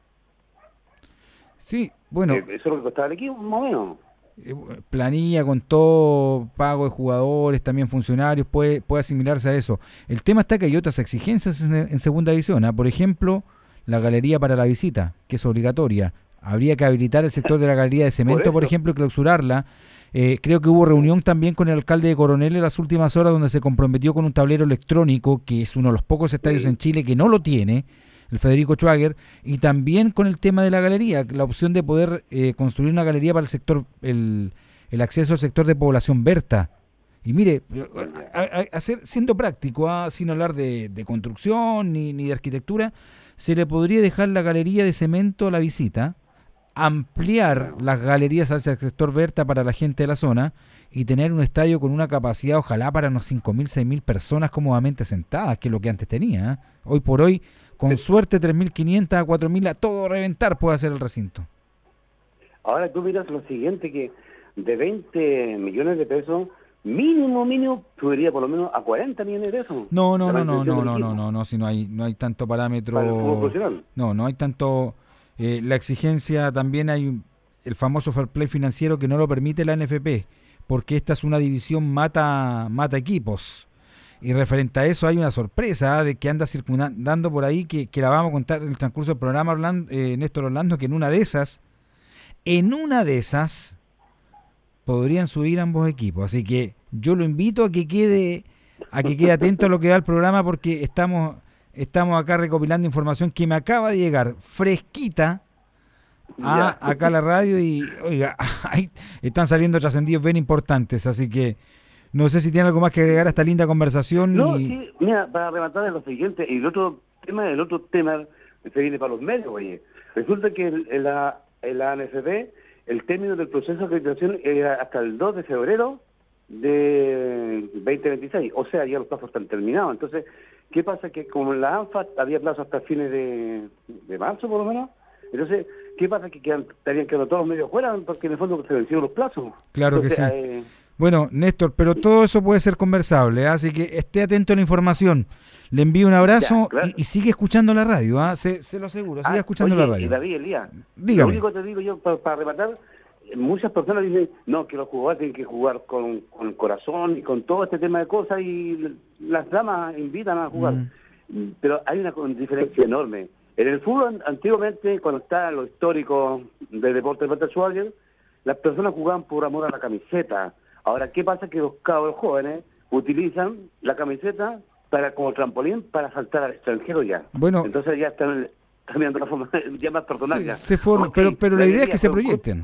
Sí, bueno. Eh, eso es lo que costaba el equipo, más o menos. Eh, planilla con todo, pago de jugadores, también funcionarios, puede, puede asimilarse a eso. El tema está que hay otras exigencias en, en segunda división. ¿ah? Por ejemplo, la galería para la visita, que es obligatoria. Habría que habilitar el sector de la galería de cemento, por, Por eso. ejemplo, y clausurarla. Eh, creo que hubo reunión también con el alcalde de Coronel en las últimas horas, donde se comprometió con un tablero electrónico, que es uno de los pocos estadios en Chile que no lo tiene, el Federico Schwager, y también con el tema de la galería, la opción de poder eh, construir una galería para el sector, el, el acceso al sector de población Berta. Y mire, a- a- hacer, siendo práctico, ah, sin hablar de, de construcción ni, ni de arquitectura, se le podría dejar la galería de cemento a la visita, ampliar las galerías hacia el sector Berta para la gente de la zona y tener un estadio con una capacidad ojalá para unos cinco mil, seis mil personas cómodamente sentadas, que es lo que antes tenía. ¿eh? Hoy por hoy, con sí. suerte, tres mil quinientas a cuatro mil a todo reventar puede hacer el recinto. Ahora tú miras lo siguiente, que de veinte millones de pesos, mínimo, mínimo, subiría por lo menos a cuarenta millones de pesos. No, no, no, no, no, no, no, no, no, si no hay, no hay tanto parámetro. Para el fútbol profesional. No, no hay tanto. Eh, la exigencia también hay un, el famoso fair play financiero que no lo permite la N F P, porque esta es una división mata, mata equipos. Y referente a eso hay una sorpresa ¿eh? de que anda circundando por ahí, que, que la vamos a contar en el transcurso del programa, Orlando, eh, Néstor Orlando, que en una de esas, en una de esas, podrían subir ambos equipos. Así que yo lo invito a que quede, a que quede atento a lo que va el programa, porque estamos, estamos acá recopilando información que me acaba de llegar fresquita a, acá a la radio y, oiga, ahí están saliendo trascendidos bien importantes, así que no sé si tiene algo más que agregar a esta linda conversación. No, y... sí, mira, para rematar es lo siguiente, y el otro tema, el otro tema se viene para los medios, oye. Resulta que en la, en la N F P el término del proceso de acreditación era hasta el dos de febrero de veinte veintiséis, o sea, ya los plazos están terminados. Entonces, ¿qué pasa? Que como en la ANFA había plazo hasta fines de, de marzo, por lo menos, entonces, ¿qué pasa? Que quedan, estarían quedando todos los medios fuera, porque en el fondo se vencieron los plazos. Claro Entonces, que sí. Eh, Bueno, Néstor, pero todo eso puede ser conversable, ¿eh? Así que esté atento a la información. Le envío un abrazo ya, claro. y, y sigue escuchando la radio, ¿eh? se, se lo aseguro, sigue ah, escuchando oye, la radio. Y David, Elías, dígame. Lo único que te digo yo, para, para rematar, muchas personas dicen, no, que los jugadores tienen que jugar con, con el corazón y con todo este tema de cosas, y las damas invitan a jugar. Mm. Pero hay una diferencia enorme. En el fútbol, antiguamente, cuando está lo histórico del deporte de Walter Schwager, las personas jugaban por amor a la camiseta. Ahora, ¿qué pasa? Que los cabros jóvenes utilizan la camiseta para como trampolín para saltar al extranjero ya. Bueno, entonces ya están cambiando la forma ya más personal. Sí, ya. Se forma, okay, pero, pero la, la idea es que se proyecten.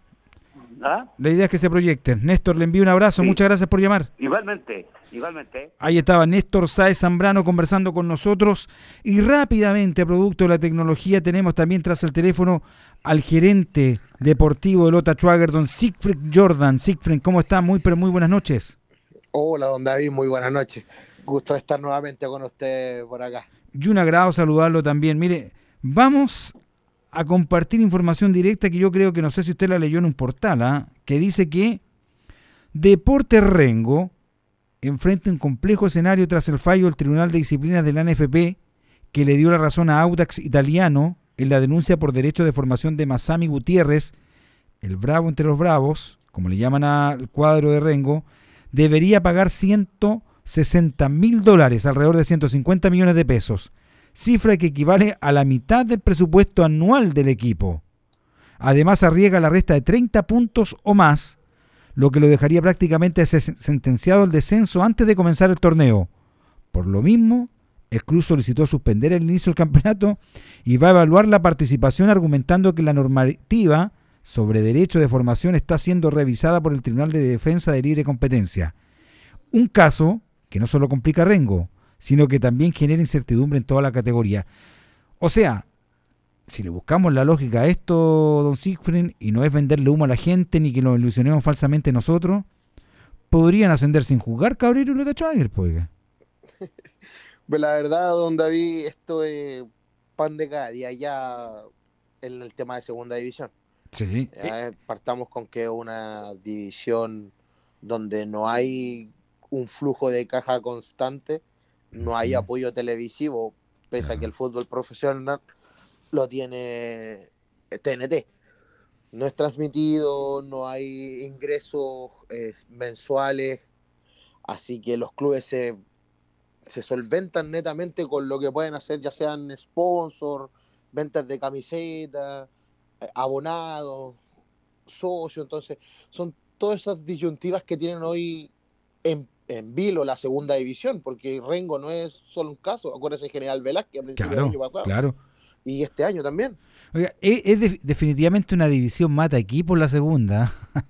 ¿Ah? La idea es que se proyecten. Néstor, le envío un abrazo. Sí. Muchas gracias por llamar. Igualmente, igualmente. Ahí estaba Néstor Sáez Zambrano conversando con nosotros. Y rápidamente, a producto de la tecnología, tenemos también tras el teléfono al gerente deportivo de Lota Schwager, don Siegfried Jordan. Siegfried, ¿cómo está? Muy, pero muy buenas noches. Hola, don David, muy buenas noches. Gusto de estar nuevamente con usted por acá. Y un agrado saludarlo también. Mire, vamos a compartir información directa que yo creo que no sé si usted la leyó en un portal, ¿eh? que dice que Deportes Rengo enfrenta un complejo escenario tras el fallo del Tribunal de Disciplinas de la N F P que le dio la razón a Audax Italiano en la denuncia por derecho de formación de Masami Gutiérrez, el bravo entre los bravos, como le llaman al cuadro de Rengo, debería pagar ciento sesenta mil dólares, alrededor de ciento cincuenta millones de pesos, cifra que equivale a la mitad del presupuesto anual del equipo. Además arriesga la resta de treinta puntos o más, lo que lo dejaría prácticamente sentenciado al descenso antes de comenzar el torneo. Por lo mismo, el club solicitó suspender el inicio del campeonato y va a evaluar la participación argumentando que la normativa sobre derecho de formación está siendo revisada por el Tribunal de Defensa de Libre Competencia. Un caso que no solo complica a Rengo, sino que también genera incertidumbre en toda la categoría. O sea, si le buscamos la lógica a esto, don Siegfried, y no es venderle humo a la gente ni que lo ilusionemos falsamente nosotros, podrían ascender sin jugar Cabrero y Lota Schwager, pues. Pues la verdad, don David, esto es pan de cada día ya en el tema de segunda división. Sí. Ya, partamos con que es una división donde no hay un flujo de caja constante, no hay apoyo televisivo, pese a que el fútbol profesional lo tiene T N T. No es transmitido, no hay ingresos eh, mensuales, así que los clubes se, se solventan netamente con lo que pueden hacer, ya sean sponsors, ventas de camisetas, eh, abonados, socios. Entonces son todas esas disyuntivas que tienen hoy en en vilo la segunda división, porque Rengo no es solo un caso, acuérdense General Velázquez a principios claro, del año pasado. Claro. Y este año también. Oiga, es, es de, definitivamente una división mata equipos la segunda.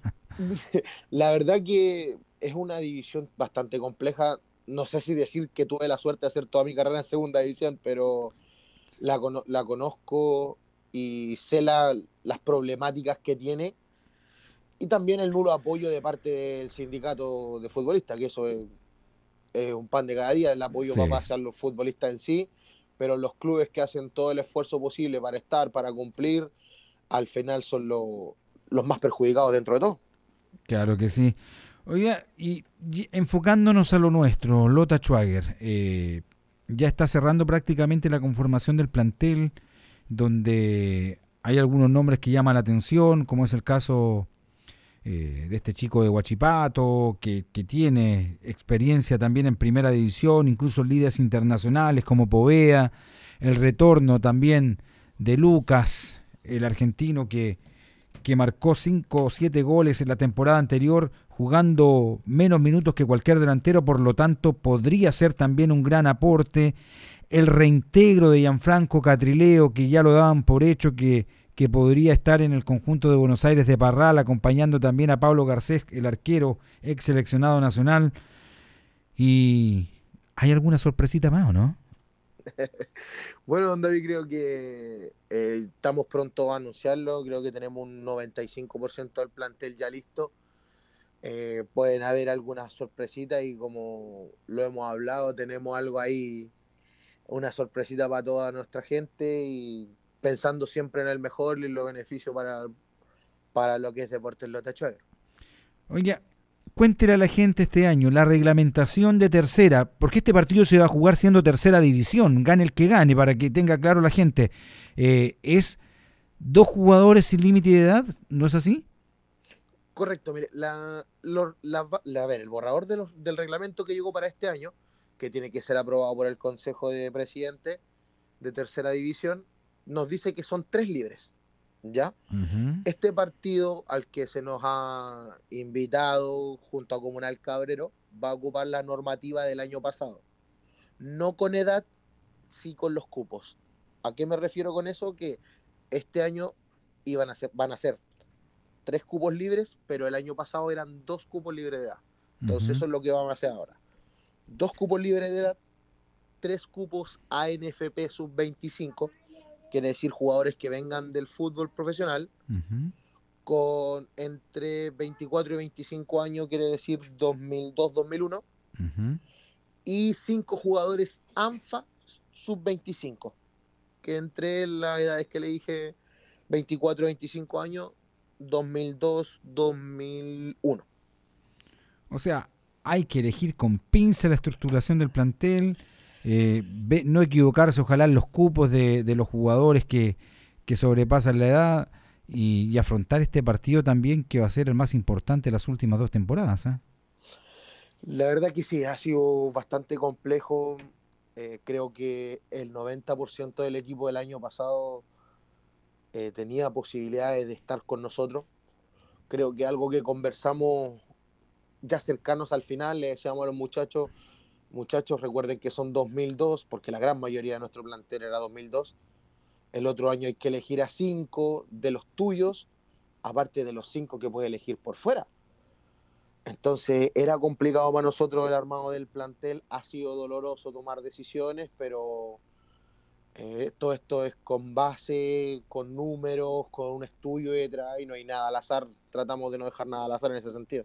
La verdad que es una división bastante compleja. No sé si decir que tuve la suerte de hacer toda mi carrera en segunda división, pero la, la conozco y sé la, las problemáticas que tiene. Y también el nulo apoyo de parte del sindicato de futbolistas, que eso es, es un pan de cada día. El apoyo Sí. va a pasar los futbolistas en sí, pero los clubes que hacen todo el esfuerzo posible para estar, para cumplir, al final son lo- los más perjudicados dentro de todo. Claro que sí. Oiga, y, y enfocándonos a lo nuestro, Lota Schwager, eh, ya está cerrando prácticamente la conformación del plantel, donde hay algunos nombres que llaman la atención, como es el caso eh, de este chico de Huachipato, que, que tiene experiencia también en primera división, incluso en líderes internacionales como Poveda, el retorno también de Lucas, el argentino que, que marcó cinco o siete goles en la temporada anterior, jugando menos minutos que cualquier delantero, por lo tanto podría ser también un gran aporte. El reintegro de Gianfranco Catrileo, que ya lo daban por hecho que, que podría estar en el conjunto de Buenos Aires de Parral, acompañando también a Pablo Garcés, el arquero ex seleccionado nacional. ¿Y hay alguna sorpresita más o no? Bueno, don David, creo que eh, estamos pronto a anunciarlo. Creo que tenemos un noventa y cinco por ciento del plantel ya listo. Eh, pueden haber algunas sorpresitas y como lo hemos hablado, tenemos algo ahí, una sorpresita para toda nuestra gente y pensando siempre en el mejor y los beneficios para, para lo que es Deportes Lota Schwager. Oiga, cuéntele a la gente este año la reglamentación de tercera, porque este partido se va a jugar siendo tercera división, gane el que gane, para que tenga claro la gente. Eh, ¿Es dos jugadores sin límite de edad? ¿No es así? Correcto, mire, la, lo- la- la- a ver, el borrador de los- del reglamento que llegó para este año, que tiene que ser aprobado por el Consejo de Presidentes de Tercera División, nos dice que son tres libres, ¿ya? Uh-huh. Este partido al que se nos ha invitado junto a Comunal Cabrero va a ocupar la normativa del año pasado. No con edad, sí con los cupos. ¿A qué me refiero con eso? Que este año iban a ser, van a ser tres cupos libres, pero el año pasado eran dos cupos libres de edad. Entonces Ujú. eso es lo que vamos a hacer ahora. Dos cupos libres de edad, tres cupos A N F P sub veinticinco, quiere decir jugadores que vengan del fútbol profesional, Ujú. con entre veinticuatro y veinticinco años, quiere decir dos mil dos dos mil uno, Ujú. y cinco jugadores ANFA sub veinticinco, que entre las edades que le dije, veinticuatro y veinticinco años, dos mil dos dos mil uno. O sea, hay que elegir con pinza la estructuración del plantel, eh, ve- no equivocarse ojalá en los cupos de, de los jugadores que, que sobrepasan la edad y, y afrontar este partido también que va a ser el más importante de las últimas dos temporadas. ¿eh? La verdad que sí, ha sido bastante complejo. Eh, creo que el noventa por ciento del equipo del año pasado eh, tenía posibilidades de estar con nosotros. Creo que algo que conversamos ya cercanos al final, le decíamos a los muchachos, muchachos recuerden que son dos mil dos, porque la gran mayoría de nuestro plantel era dos mil dos. El otro año hay que elegir a cinco de los tuyos, aparte de los cinco que puedes elegir por fuera. Entonces era complicado para nosotros el armado del plantel, ha sido doloroso tomar decisiones, pero eh, todo esto es con base, con números, con un estudio detrás y no hay nada al azar, tratamos de no dejar nada al azar en ese sentido.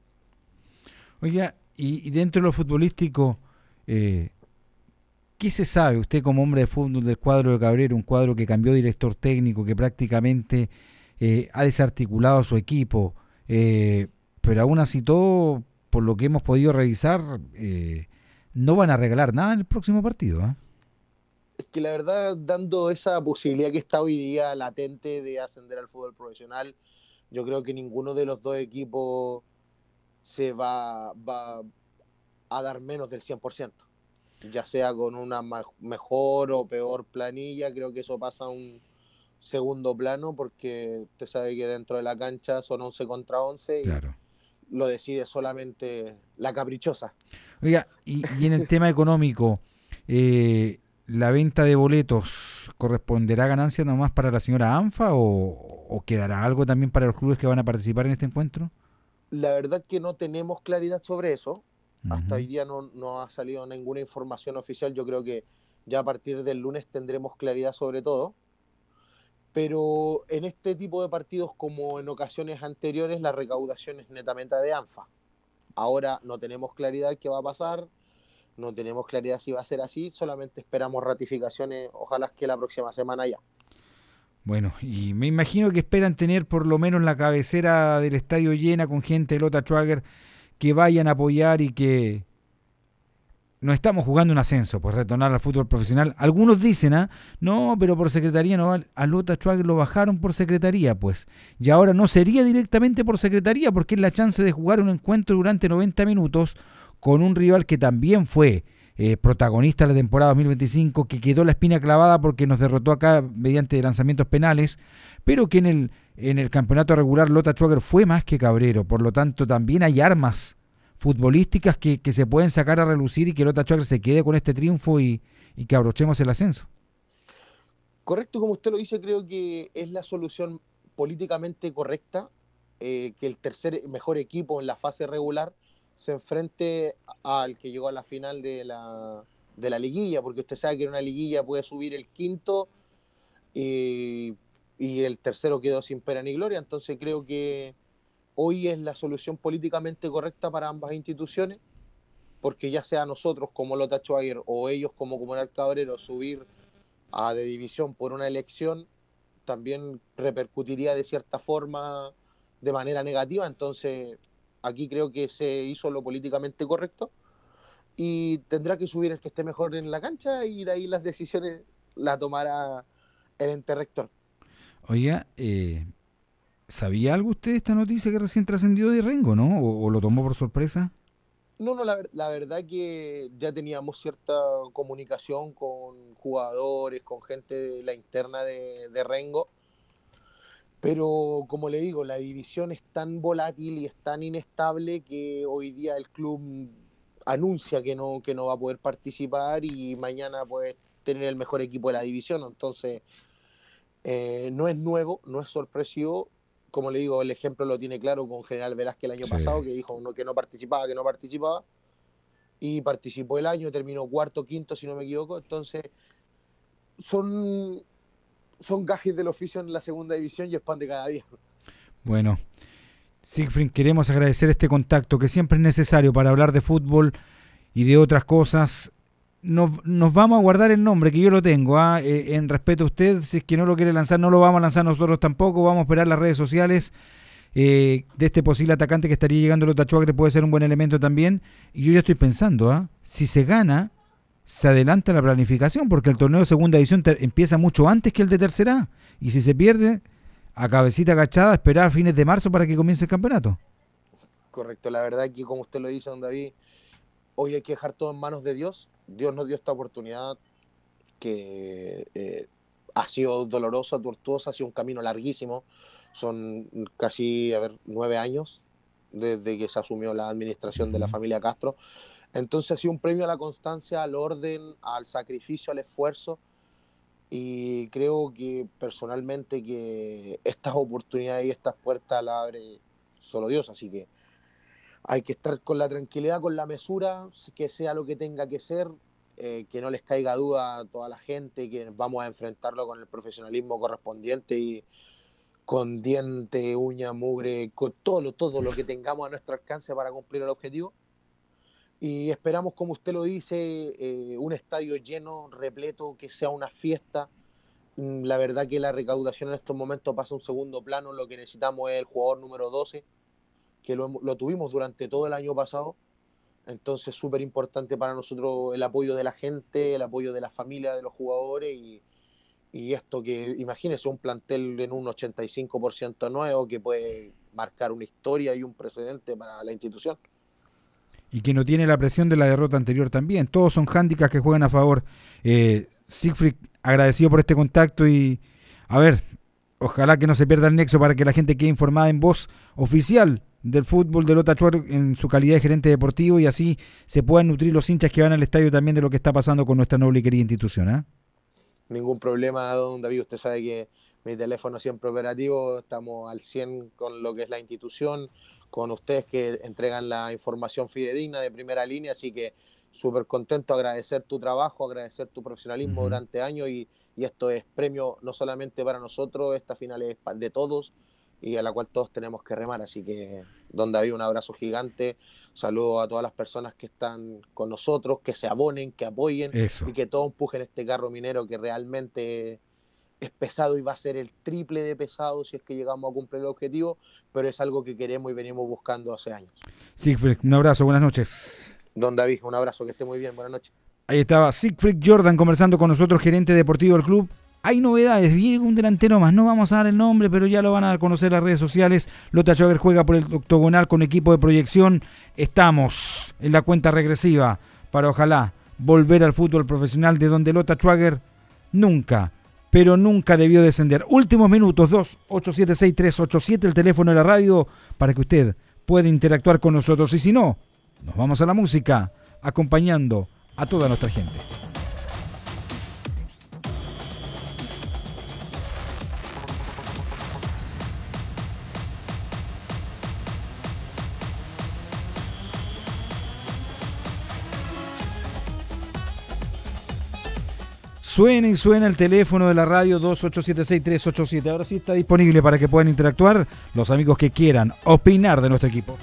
Oiga, y, y dentro de lo futbolístico, eh, ¿qué se sabe usted como hombre de fútbol del cuadro de Cabrero, un cuadro que cambió director técnico, que prácticamente eh, ha desarticulado a su equipo? Eh, pero aún así todo, por lo que hemos podido revisar, eh, no van a regalar nada en el próximo partido. ¿eh? Es que la verdad, dando esa posibilidad que está hoy día latente de ascender al fútbol profesional, yo creo que ninguno de los dos equipos se va, va a dar menos del cien por ciento. Ya sea con una ma- mejor o peor planilla, creo que eso pasa a un segundo plano porque usted sabe que dentro de la cancha son once contra once y Claro. lo decide solamente la caprichosa. Oiga, y, y en el tema económico, eh, ¿la venta de boletos corresponderá a ganancia nomás para la señora ANFA o, o quedará algo también para los clubes que van a participar en este encuentro? La verdad que no tenemos claridad sobre eso. Hasta Ujú. hoy día no, no ha salido ninguna información oficial. Yo creo que ya a partir del lunes tendremos claridad sobre todo. pero en este tipo de partidos, como en ocasiones anteriores, la recaudación es netamente de ANFA. Ahora no tenemos claridad qué va a pasar, no tenemos claridad si va a ser así, solamente esperamos ratificaciones, ojalá que la próxima semana ya. Bueno, y me imagino que esperan tener por lo menos la cabecera del estadio llena con gente de Lota Schwager que vayan a apoyar y que no estamos jugando un ascenso, pues retornar al fútbol profesional. Algunos dicen, ¿ah? No, pero por secretaría no, a Lota Schwager lo bajaron por secretaría, pues. Y ahora no sería directamente por secretaría, porque es la chance de jugar un encuentro durante noventa minutos con un rival que también fue eh, protagonista de la temporada dos mil veinticinco, que quedó la espina clavada porque nos derrotó acá mediante lanzamientos penales, pero que en el, en el campeonato regular Lota Schwager fue más que Cabrero. Por lo tanto, también hay armas futbolísticas que, que se pueden sacar a relucir y que Lota Schwager se quede con este triunfo y, y que abrochemos el ascenso. Correcto, como usted lo dice, creo que es la solución políticamente correcta, eh, que el tercer mejor equipo en la fase regular se enfrente al que llegó a la final de la, de la liguilla, porque usted sabe que en una liguilla puede subir el quinto y, y el tercero quedó sin pena ni gloria, entonces creo que hoy es la solución políticamente correcta para ambas instituciones, porque ya sea nosotros como Lota Schwager o ellos como Comunal Cabrero subir a de división por una elección, también repercutiría de cierta forma de manera negativa, entonces aquí creo que se hizo lo políticamente correcto y tendrá que subir el que esté mejor en la cancha y de ahí las decisiones las tomará el ente rector. Oiga, eh... ¿sabía algo usted de esta noticia que recién trascendió de Rengo, no? ¿O, o lo tomó por sorpresa? No, no, la, la verdad que ya teníamos cierta comunicación con jugadores, con gente de la interna de, de Rengo, pero como le digo, la división es tan volátil y es tan inestable que hoy día el club anuncia que no, que no va a poder participar y mañana puede tener el mejor equipo de la división, entonces eh, no es nuevo, no es sorpresivo. Como le digo, el ejemplo lo tiene claro con General Velázquez el año sí. pasado, que dijo no, que no participaba, que no participaba, y participó el año, terminó cuarto, quinto, si no me equivoco, entonces son, son gajes del oficio en la segunda división y es pan de cada día. Bueno, Siegfried, queremos agradecer este contacto que siempre es necesario para hablar de fútbol y de otras cosas. Nos, nos vamos a guardar el nombre, que yo lo tengo, ¿ah? eh, en respeto a usted, si es que no lo quiere lanzar, no lo vamos a lanzar nosotros tampoco, vamos a esperar las redes sociales eh, de este posible atacante que estaría llegando a Lota Schwager, puede ser un buen elemento también, y yo ya estoy pensando, ¿ah? si se gana, se adelanta la planificación, porque el torneo de segunda división ter- empieza mucho antes que el de tercera, y si se pierde, a cabecita agachada, esperar a fines de marzo para que comience el campeonato. Correcto, la verdad que como usted lo dice, don David, hoy hay que dejar todo en manos de Dios. Dios nos dio esta oportunidad que eh, ha sido dolorosa, tortuosa, ha sido un camino larguísimo. Son casi, a ver, nueve años desde que se asumió la administración de la familia Castro. Entonces ha sido un premio a la constancia, al orden, al sacrificio, al esfuerzo. Y creo que personalmente que estas oportunidades y estas puertas las abre solo Dios. Así que hay que estar con la tranquilidad, con la mesura, que sea lo que tenga que ser, eh, que no les caiga duda a toda la gente, que vamos a enfrentarlo con el profesionalismo correspondiente y con diente, uña, mugre, con todo lo, todo lo que tengamos a nuestro alcance para cumplir el objetivo. Y esperamos, como usted lo dice, eh, un estadio lleno, repleto, que sea una fiesta. La verdad que la recaudación en estos momentos pasa a un segundo plano, lo que necesitamos es el jugador número doce, que lo, lo tuvimos durante todo el año pasado, entonces súper importante para nosotros el apoyo de la gente, el apoyo de la familia de los jugadores y, y esto que, imagínese, un plantel en un ochenta y cinco por ciento nuevo que puede marcar una historia y un precedente para la institución. Y que no tiene la presión de la derrota anterior también, todos son hándicaps que juegan a favor. eh, Siegfried, agradecido por este contacto y a ver, ojalá que no se pierda el nexo para que la gente quede informada en voz oficial del fútbol de Lota Schwager en su calidad de gerente deportivo y así se puedan nutrir los hinchas que van al estadio también de lo que está pasando con nuestra noble y querida institución. ¿eh? Ningún problema, don David, usted sabe que mi teléfono siempre operativo, estamos al cien con lo que es la institución, con ustedes que entregan la información fidedigna de primera línea, así que súper contento, agradecer tu trabajo, agradecer tu profesionalismo uh-huh. durante años y y esto es premio no solamente para nosotros, esta final es de todos y a la cual todos tenemos que remar, así que don David, un abrazo gigante, saludo a todas las personas que están con nosotros, que se abonen, que apoyen Eso. y que todos empujen este carro minero que realmente es pesado y va a ser el triple de pesado si es que llegamos a cumplir el objetivo, pero es algo que queremos y venimos buscando hace años. Siegfried, un abrazo, buenas noches. Don David, un abrazo, que esté muy bien, buenas noches. Ahí estaba Siegfried Jordan conversando con nosotros, gerente deportivo del club. Hay novedades, viene un delantero más, no vamos a dar el nombre, pero ya lo van a dar a conocer las redes sociales. Lota Schwager juega por el octogonal con equipo de proyección. Estamos en la cuenta regresiva para ojalá volver al fútbol profesional, de donde Lota Schwager nunca, pero nunca debió descender. Últimos minutos, dos ocho siete seis tres ocho siete, el teléfono de la radio para que usted pueda interactuar con nosotros. Y si no, nos vamos a la música, acompañando a toda nuestra gente. Suena y suena el teléfono de la radio dos ocho siete seis tres ocho siete. Ahora sí está disponible para que puedan interactuar los amigos que quieran opinar de nuestro equipo.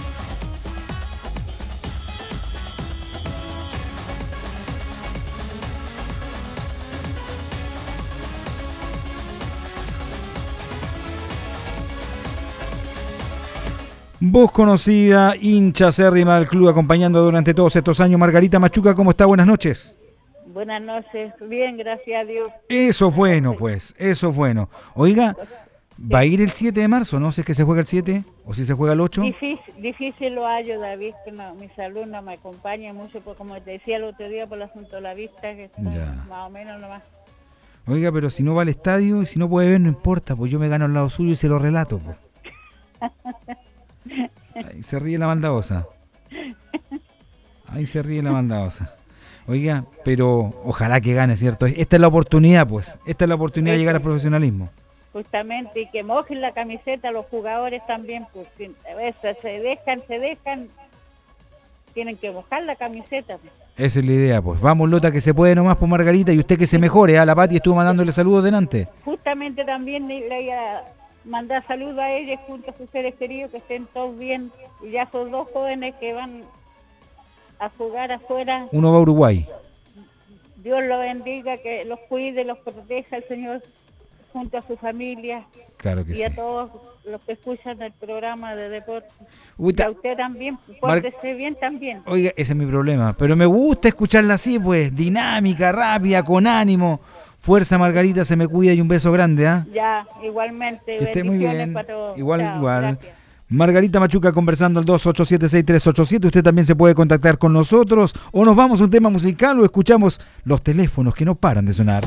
Voz conocida, hincha acérrima del club, acompañando durante todos estos años. Margarita Machuca, ¿cómo está? Buenas noches. Buenas noches, bien, gracias a Dios. Eso es bueno, pues, eso es bueno. Oiga, ¿va a ir el siete de marzo? No sé, que se juega el siete o si se juega el ocho. Difícil, difícil lo hallo, David, que no, mi salud no me acompaña mucho, porque como te decía el otro día por el asunto de la vista, que está Ya. más o menos nomás. Oiga, pero si no va al estadio y si no puede ver, no importa, pues yo me gano al lado suyo y se lo relato, pues. Ahí se ríe la maldadosa. Ahí se ríe la maldadosa. Oiga, pero ojalá que gane, ¿cierto? Esta es la oportunidad, pues. Esta es la oportunidad de llegar al profesionalismo. Justamente, y que mojen la camiseta los jugadores también, pues si a veces se dejan, se dejan, tienen que mojar la camiseta. Pues. Esa es la idea, pues. Vamos, Lota, que se puede nomás por Margarita, y usted que se mejore. A la Pati estuvo mandándole saludos delante. Justamente también le, le iba a mandar saludos a ellos junto a sus seres queridos, que estén todos bien. Y ya son dos jóvenes que van a jugar afuera. Uno va a Uruguay. Dios los bendiga, que los cuide, los proteja el Señor junto a su familia. Claro que y sí. a todos los que escuchan el programa de deporte. Uy, Y a usted también, pórtese bien también. Oiga, ese es mi problema. Pero me gusta escucharla así, pues. Dinámica, rápida, con ánimo. Fuerza, Margarita, se me cuida y un beso grande, ¿ah? Ya, igualmente. Que esté muy bendiciones bien. para todos. Igual, Chao, igual. gracias. Margarita Machuca conversando al dos ocho siete seis tres ocho siete. Usted también se puede contactar con nosotros, o nos vamos a un tema musical, o escuchamos los teléfonos que no paran de sonar.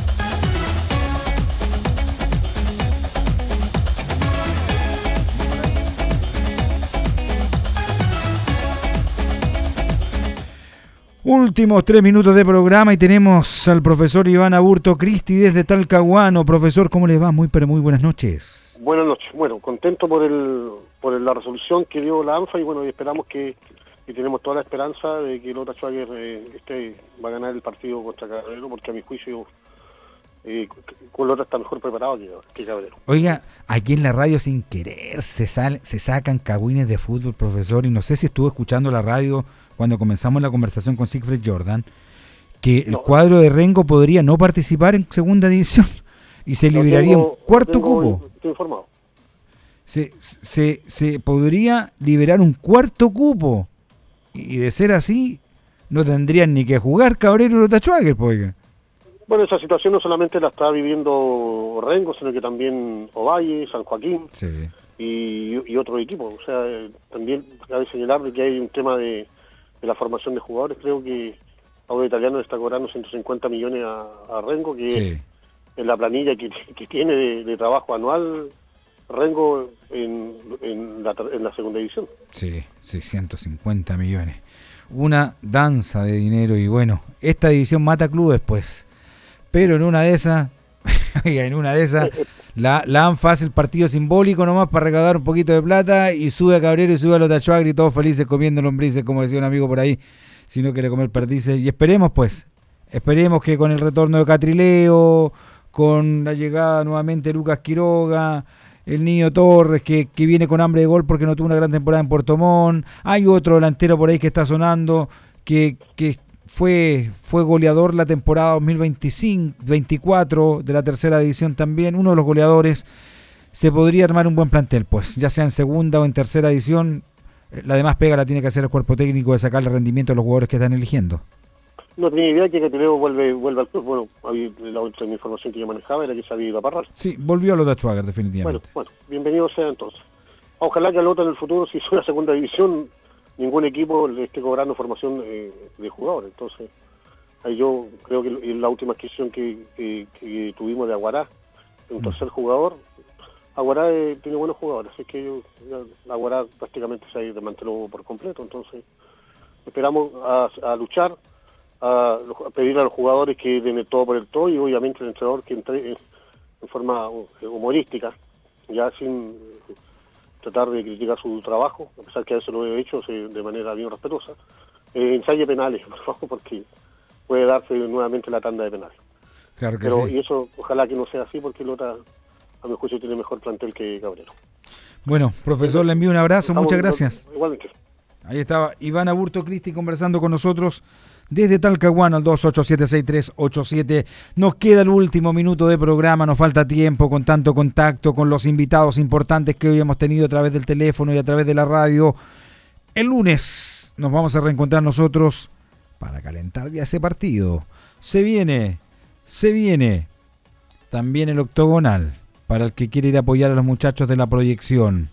Últimos tres minutos de programa y tenemos al profesor Iván Aburto Cristi desde Talcahuano. Profesor, ¿cómo le va? Muy, pero muy buenas noches. Buenas noches. Bueno, contento por el por la resolución que dio la ANFA y bueno, y esperamos que, y tenemos toda la esperanza de que Lota Schwager eh, este, va a ganar el partido contra Cabrero, porque a mi juicio eh, Lota está mejor preparado que, que Cabrero. Oiga, aquí en la radio sin querer se, sal, se sacan cagüines de fútbol, profesor, y no sé si estuvo escuchando la radio cuando comenzamos la conversación con Siegfried Jordan, que el No. cuadro de Rengo podría no participar en segunda división y se No liberaría tengo- un cuarto tengo- cupo. Estoy informado. Se, se, se podría liberar un cuarto cupo, y de ser así no tendrían ni que jugar Cabrero y Lota Schwager, pues, oiga. Bueno, esa situación no solamente la está viviendo Rengo, sino que también Ovalle, San Joaquín Sí. y, y otros equipos. O sea, eh, también cabe señalar de que hay un tema de, de la formación de jugadores. Creo que Audio Italiano le está cobrando ciento cincuenta millones a, a Rengo, que Sí. en la planilla que, que tiene de, de trabajo anual Rengo en, en, la, en la segunda división. Sí, seiscientos cincuenta millones. Una danza de dinero y bueno, esta división mata clubes, pues. Pero en una de esas, oiga, en una de esas, la, la ANFA hace el partido simbólico nomás para recaudar un poquito de plata y sube a Cabrero y sube a Lota Schwager y todos felices comiendo lombrices, como decía un amigo por ahí, si no quiere comer perdices. Y esperemos, pues, esperemos que con el retorno de Catrileo, con la llegada nuevamente de Lucas Quiroga, el Niño Torres que, que viene con hambre de gol porque no tuvo una gran temporada en Puerto Montt. Hay otro delantero por ahí que está sonando que, que fue, fue goleador la temporada dos mil veinticinco veinticuatro de la tercera división también, uno de los goleadores. Se podría armar un buen plantel, pues, ya sea en segunda o en tercera división. La demás pega la tiene que hacer el cuerpo técnico de sacarle rendimiento a los jugadores que están eligiendo. No tenía idea que Catileo vuelve, vuelve al club. Bueno, había, la otra información que yo manejaba era que se había ido a Parral. Sí, volvió a los de Achuagar, definitivamente. Bueno, bueno, bienvenido sea entonces. Ojalá que al otro en el futuro, si es una segunda división, ningún equipo le esté cobrando formación eh, de jugadores. Entonces, ahí yo creo que la última adquisición que, que, que tuvimos de Aguará, un tercer jugador, Aguará eh, tiene buenos jugadores, así que yo, ya, Aguará prácticamente se desmanteló por completo. Entonces, esperamos a, a luchar, a, a pedir a los jugadores que den el todo por el todo y obviamente el entrenador que entre eh, en forma humorística, ya sin tratar de criticar su trabajo, a pesar que a veces lo he hecho sí, de manera bien respetuosa, eh, ensaye penales, por favor, porque puede darse nuevamente la tanda de penales. Claro que Pero, sí. Y eso ojalá que no sea así, porque el otra, a mi juicio, tiene mejor plantel que Cabrero. Bueno, profesor, le envío un abrazo, Estamos, muchas gracias. Igualmente. Ahí estaba Iván Aburto Cristi conversando con nosotros desde Talcahuano al dos ocho siete seis tres ocho siete. Nos queda el último minuto de programa, nos falta tiempo con tanto contacto con los invitados importantes que hoy hemos tenido a través del teléfono y a través de la radio. El lunes nos vamos a reencontrar nosotros para calentar ya ese partido. Se viene, se viene también el octogonal para el que quiere ir a apoyar a los muchachos de la proyección.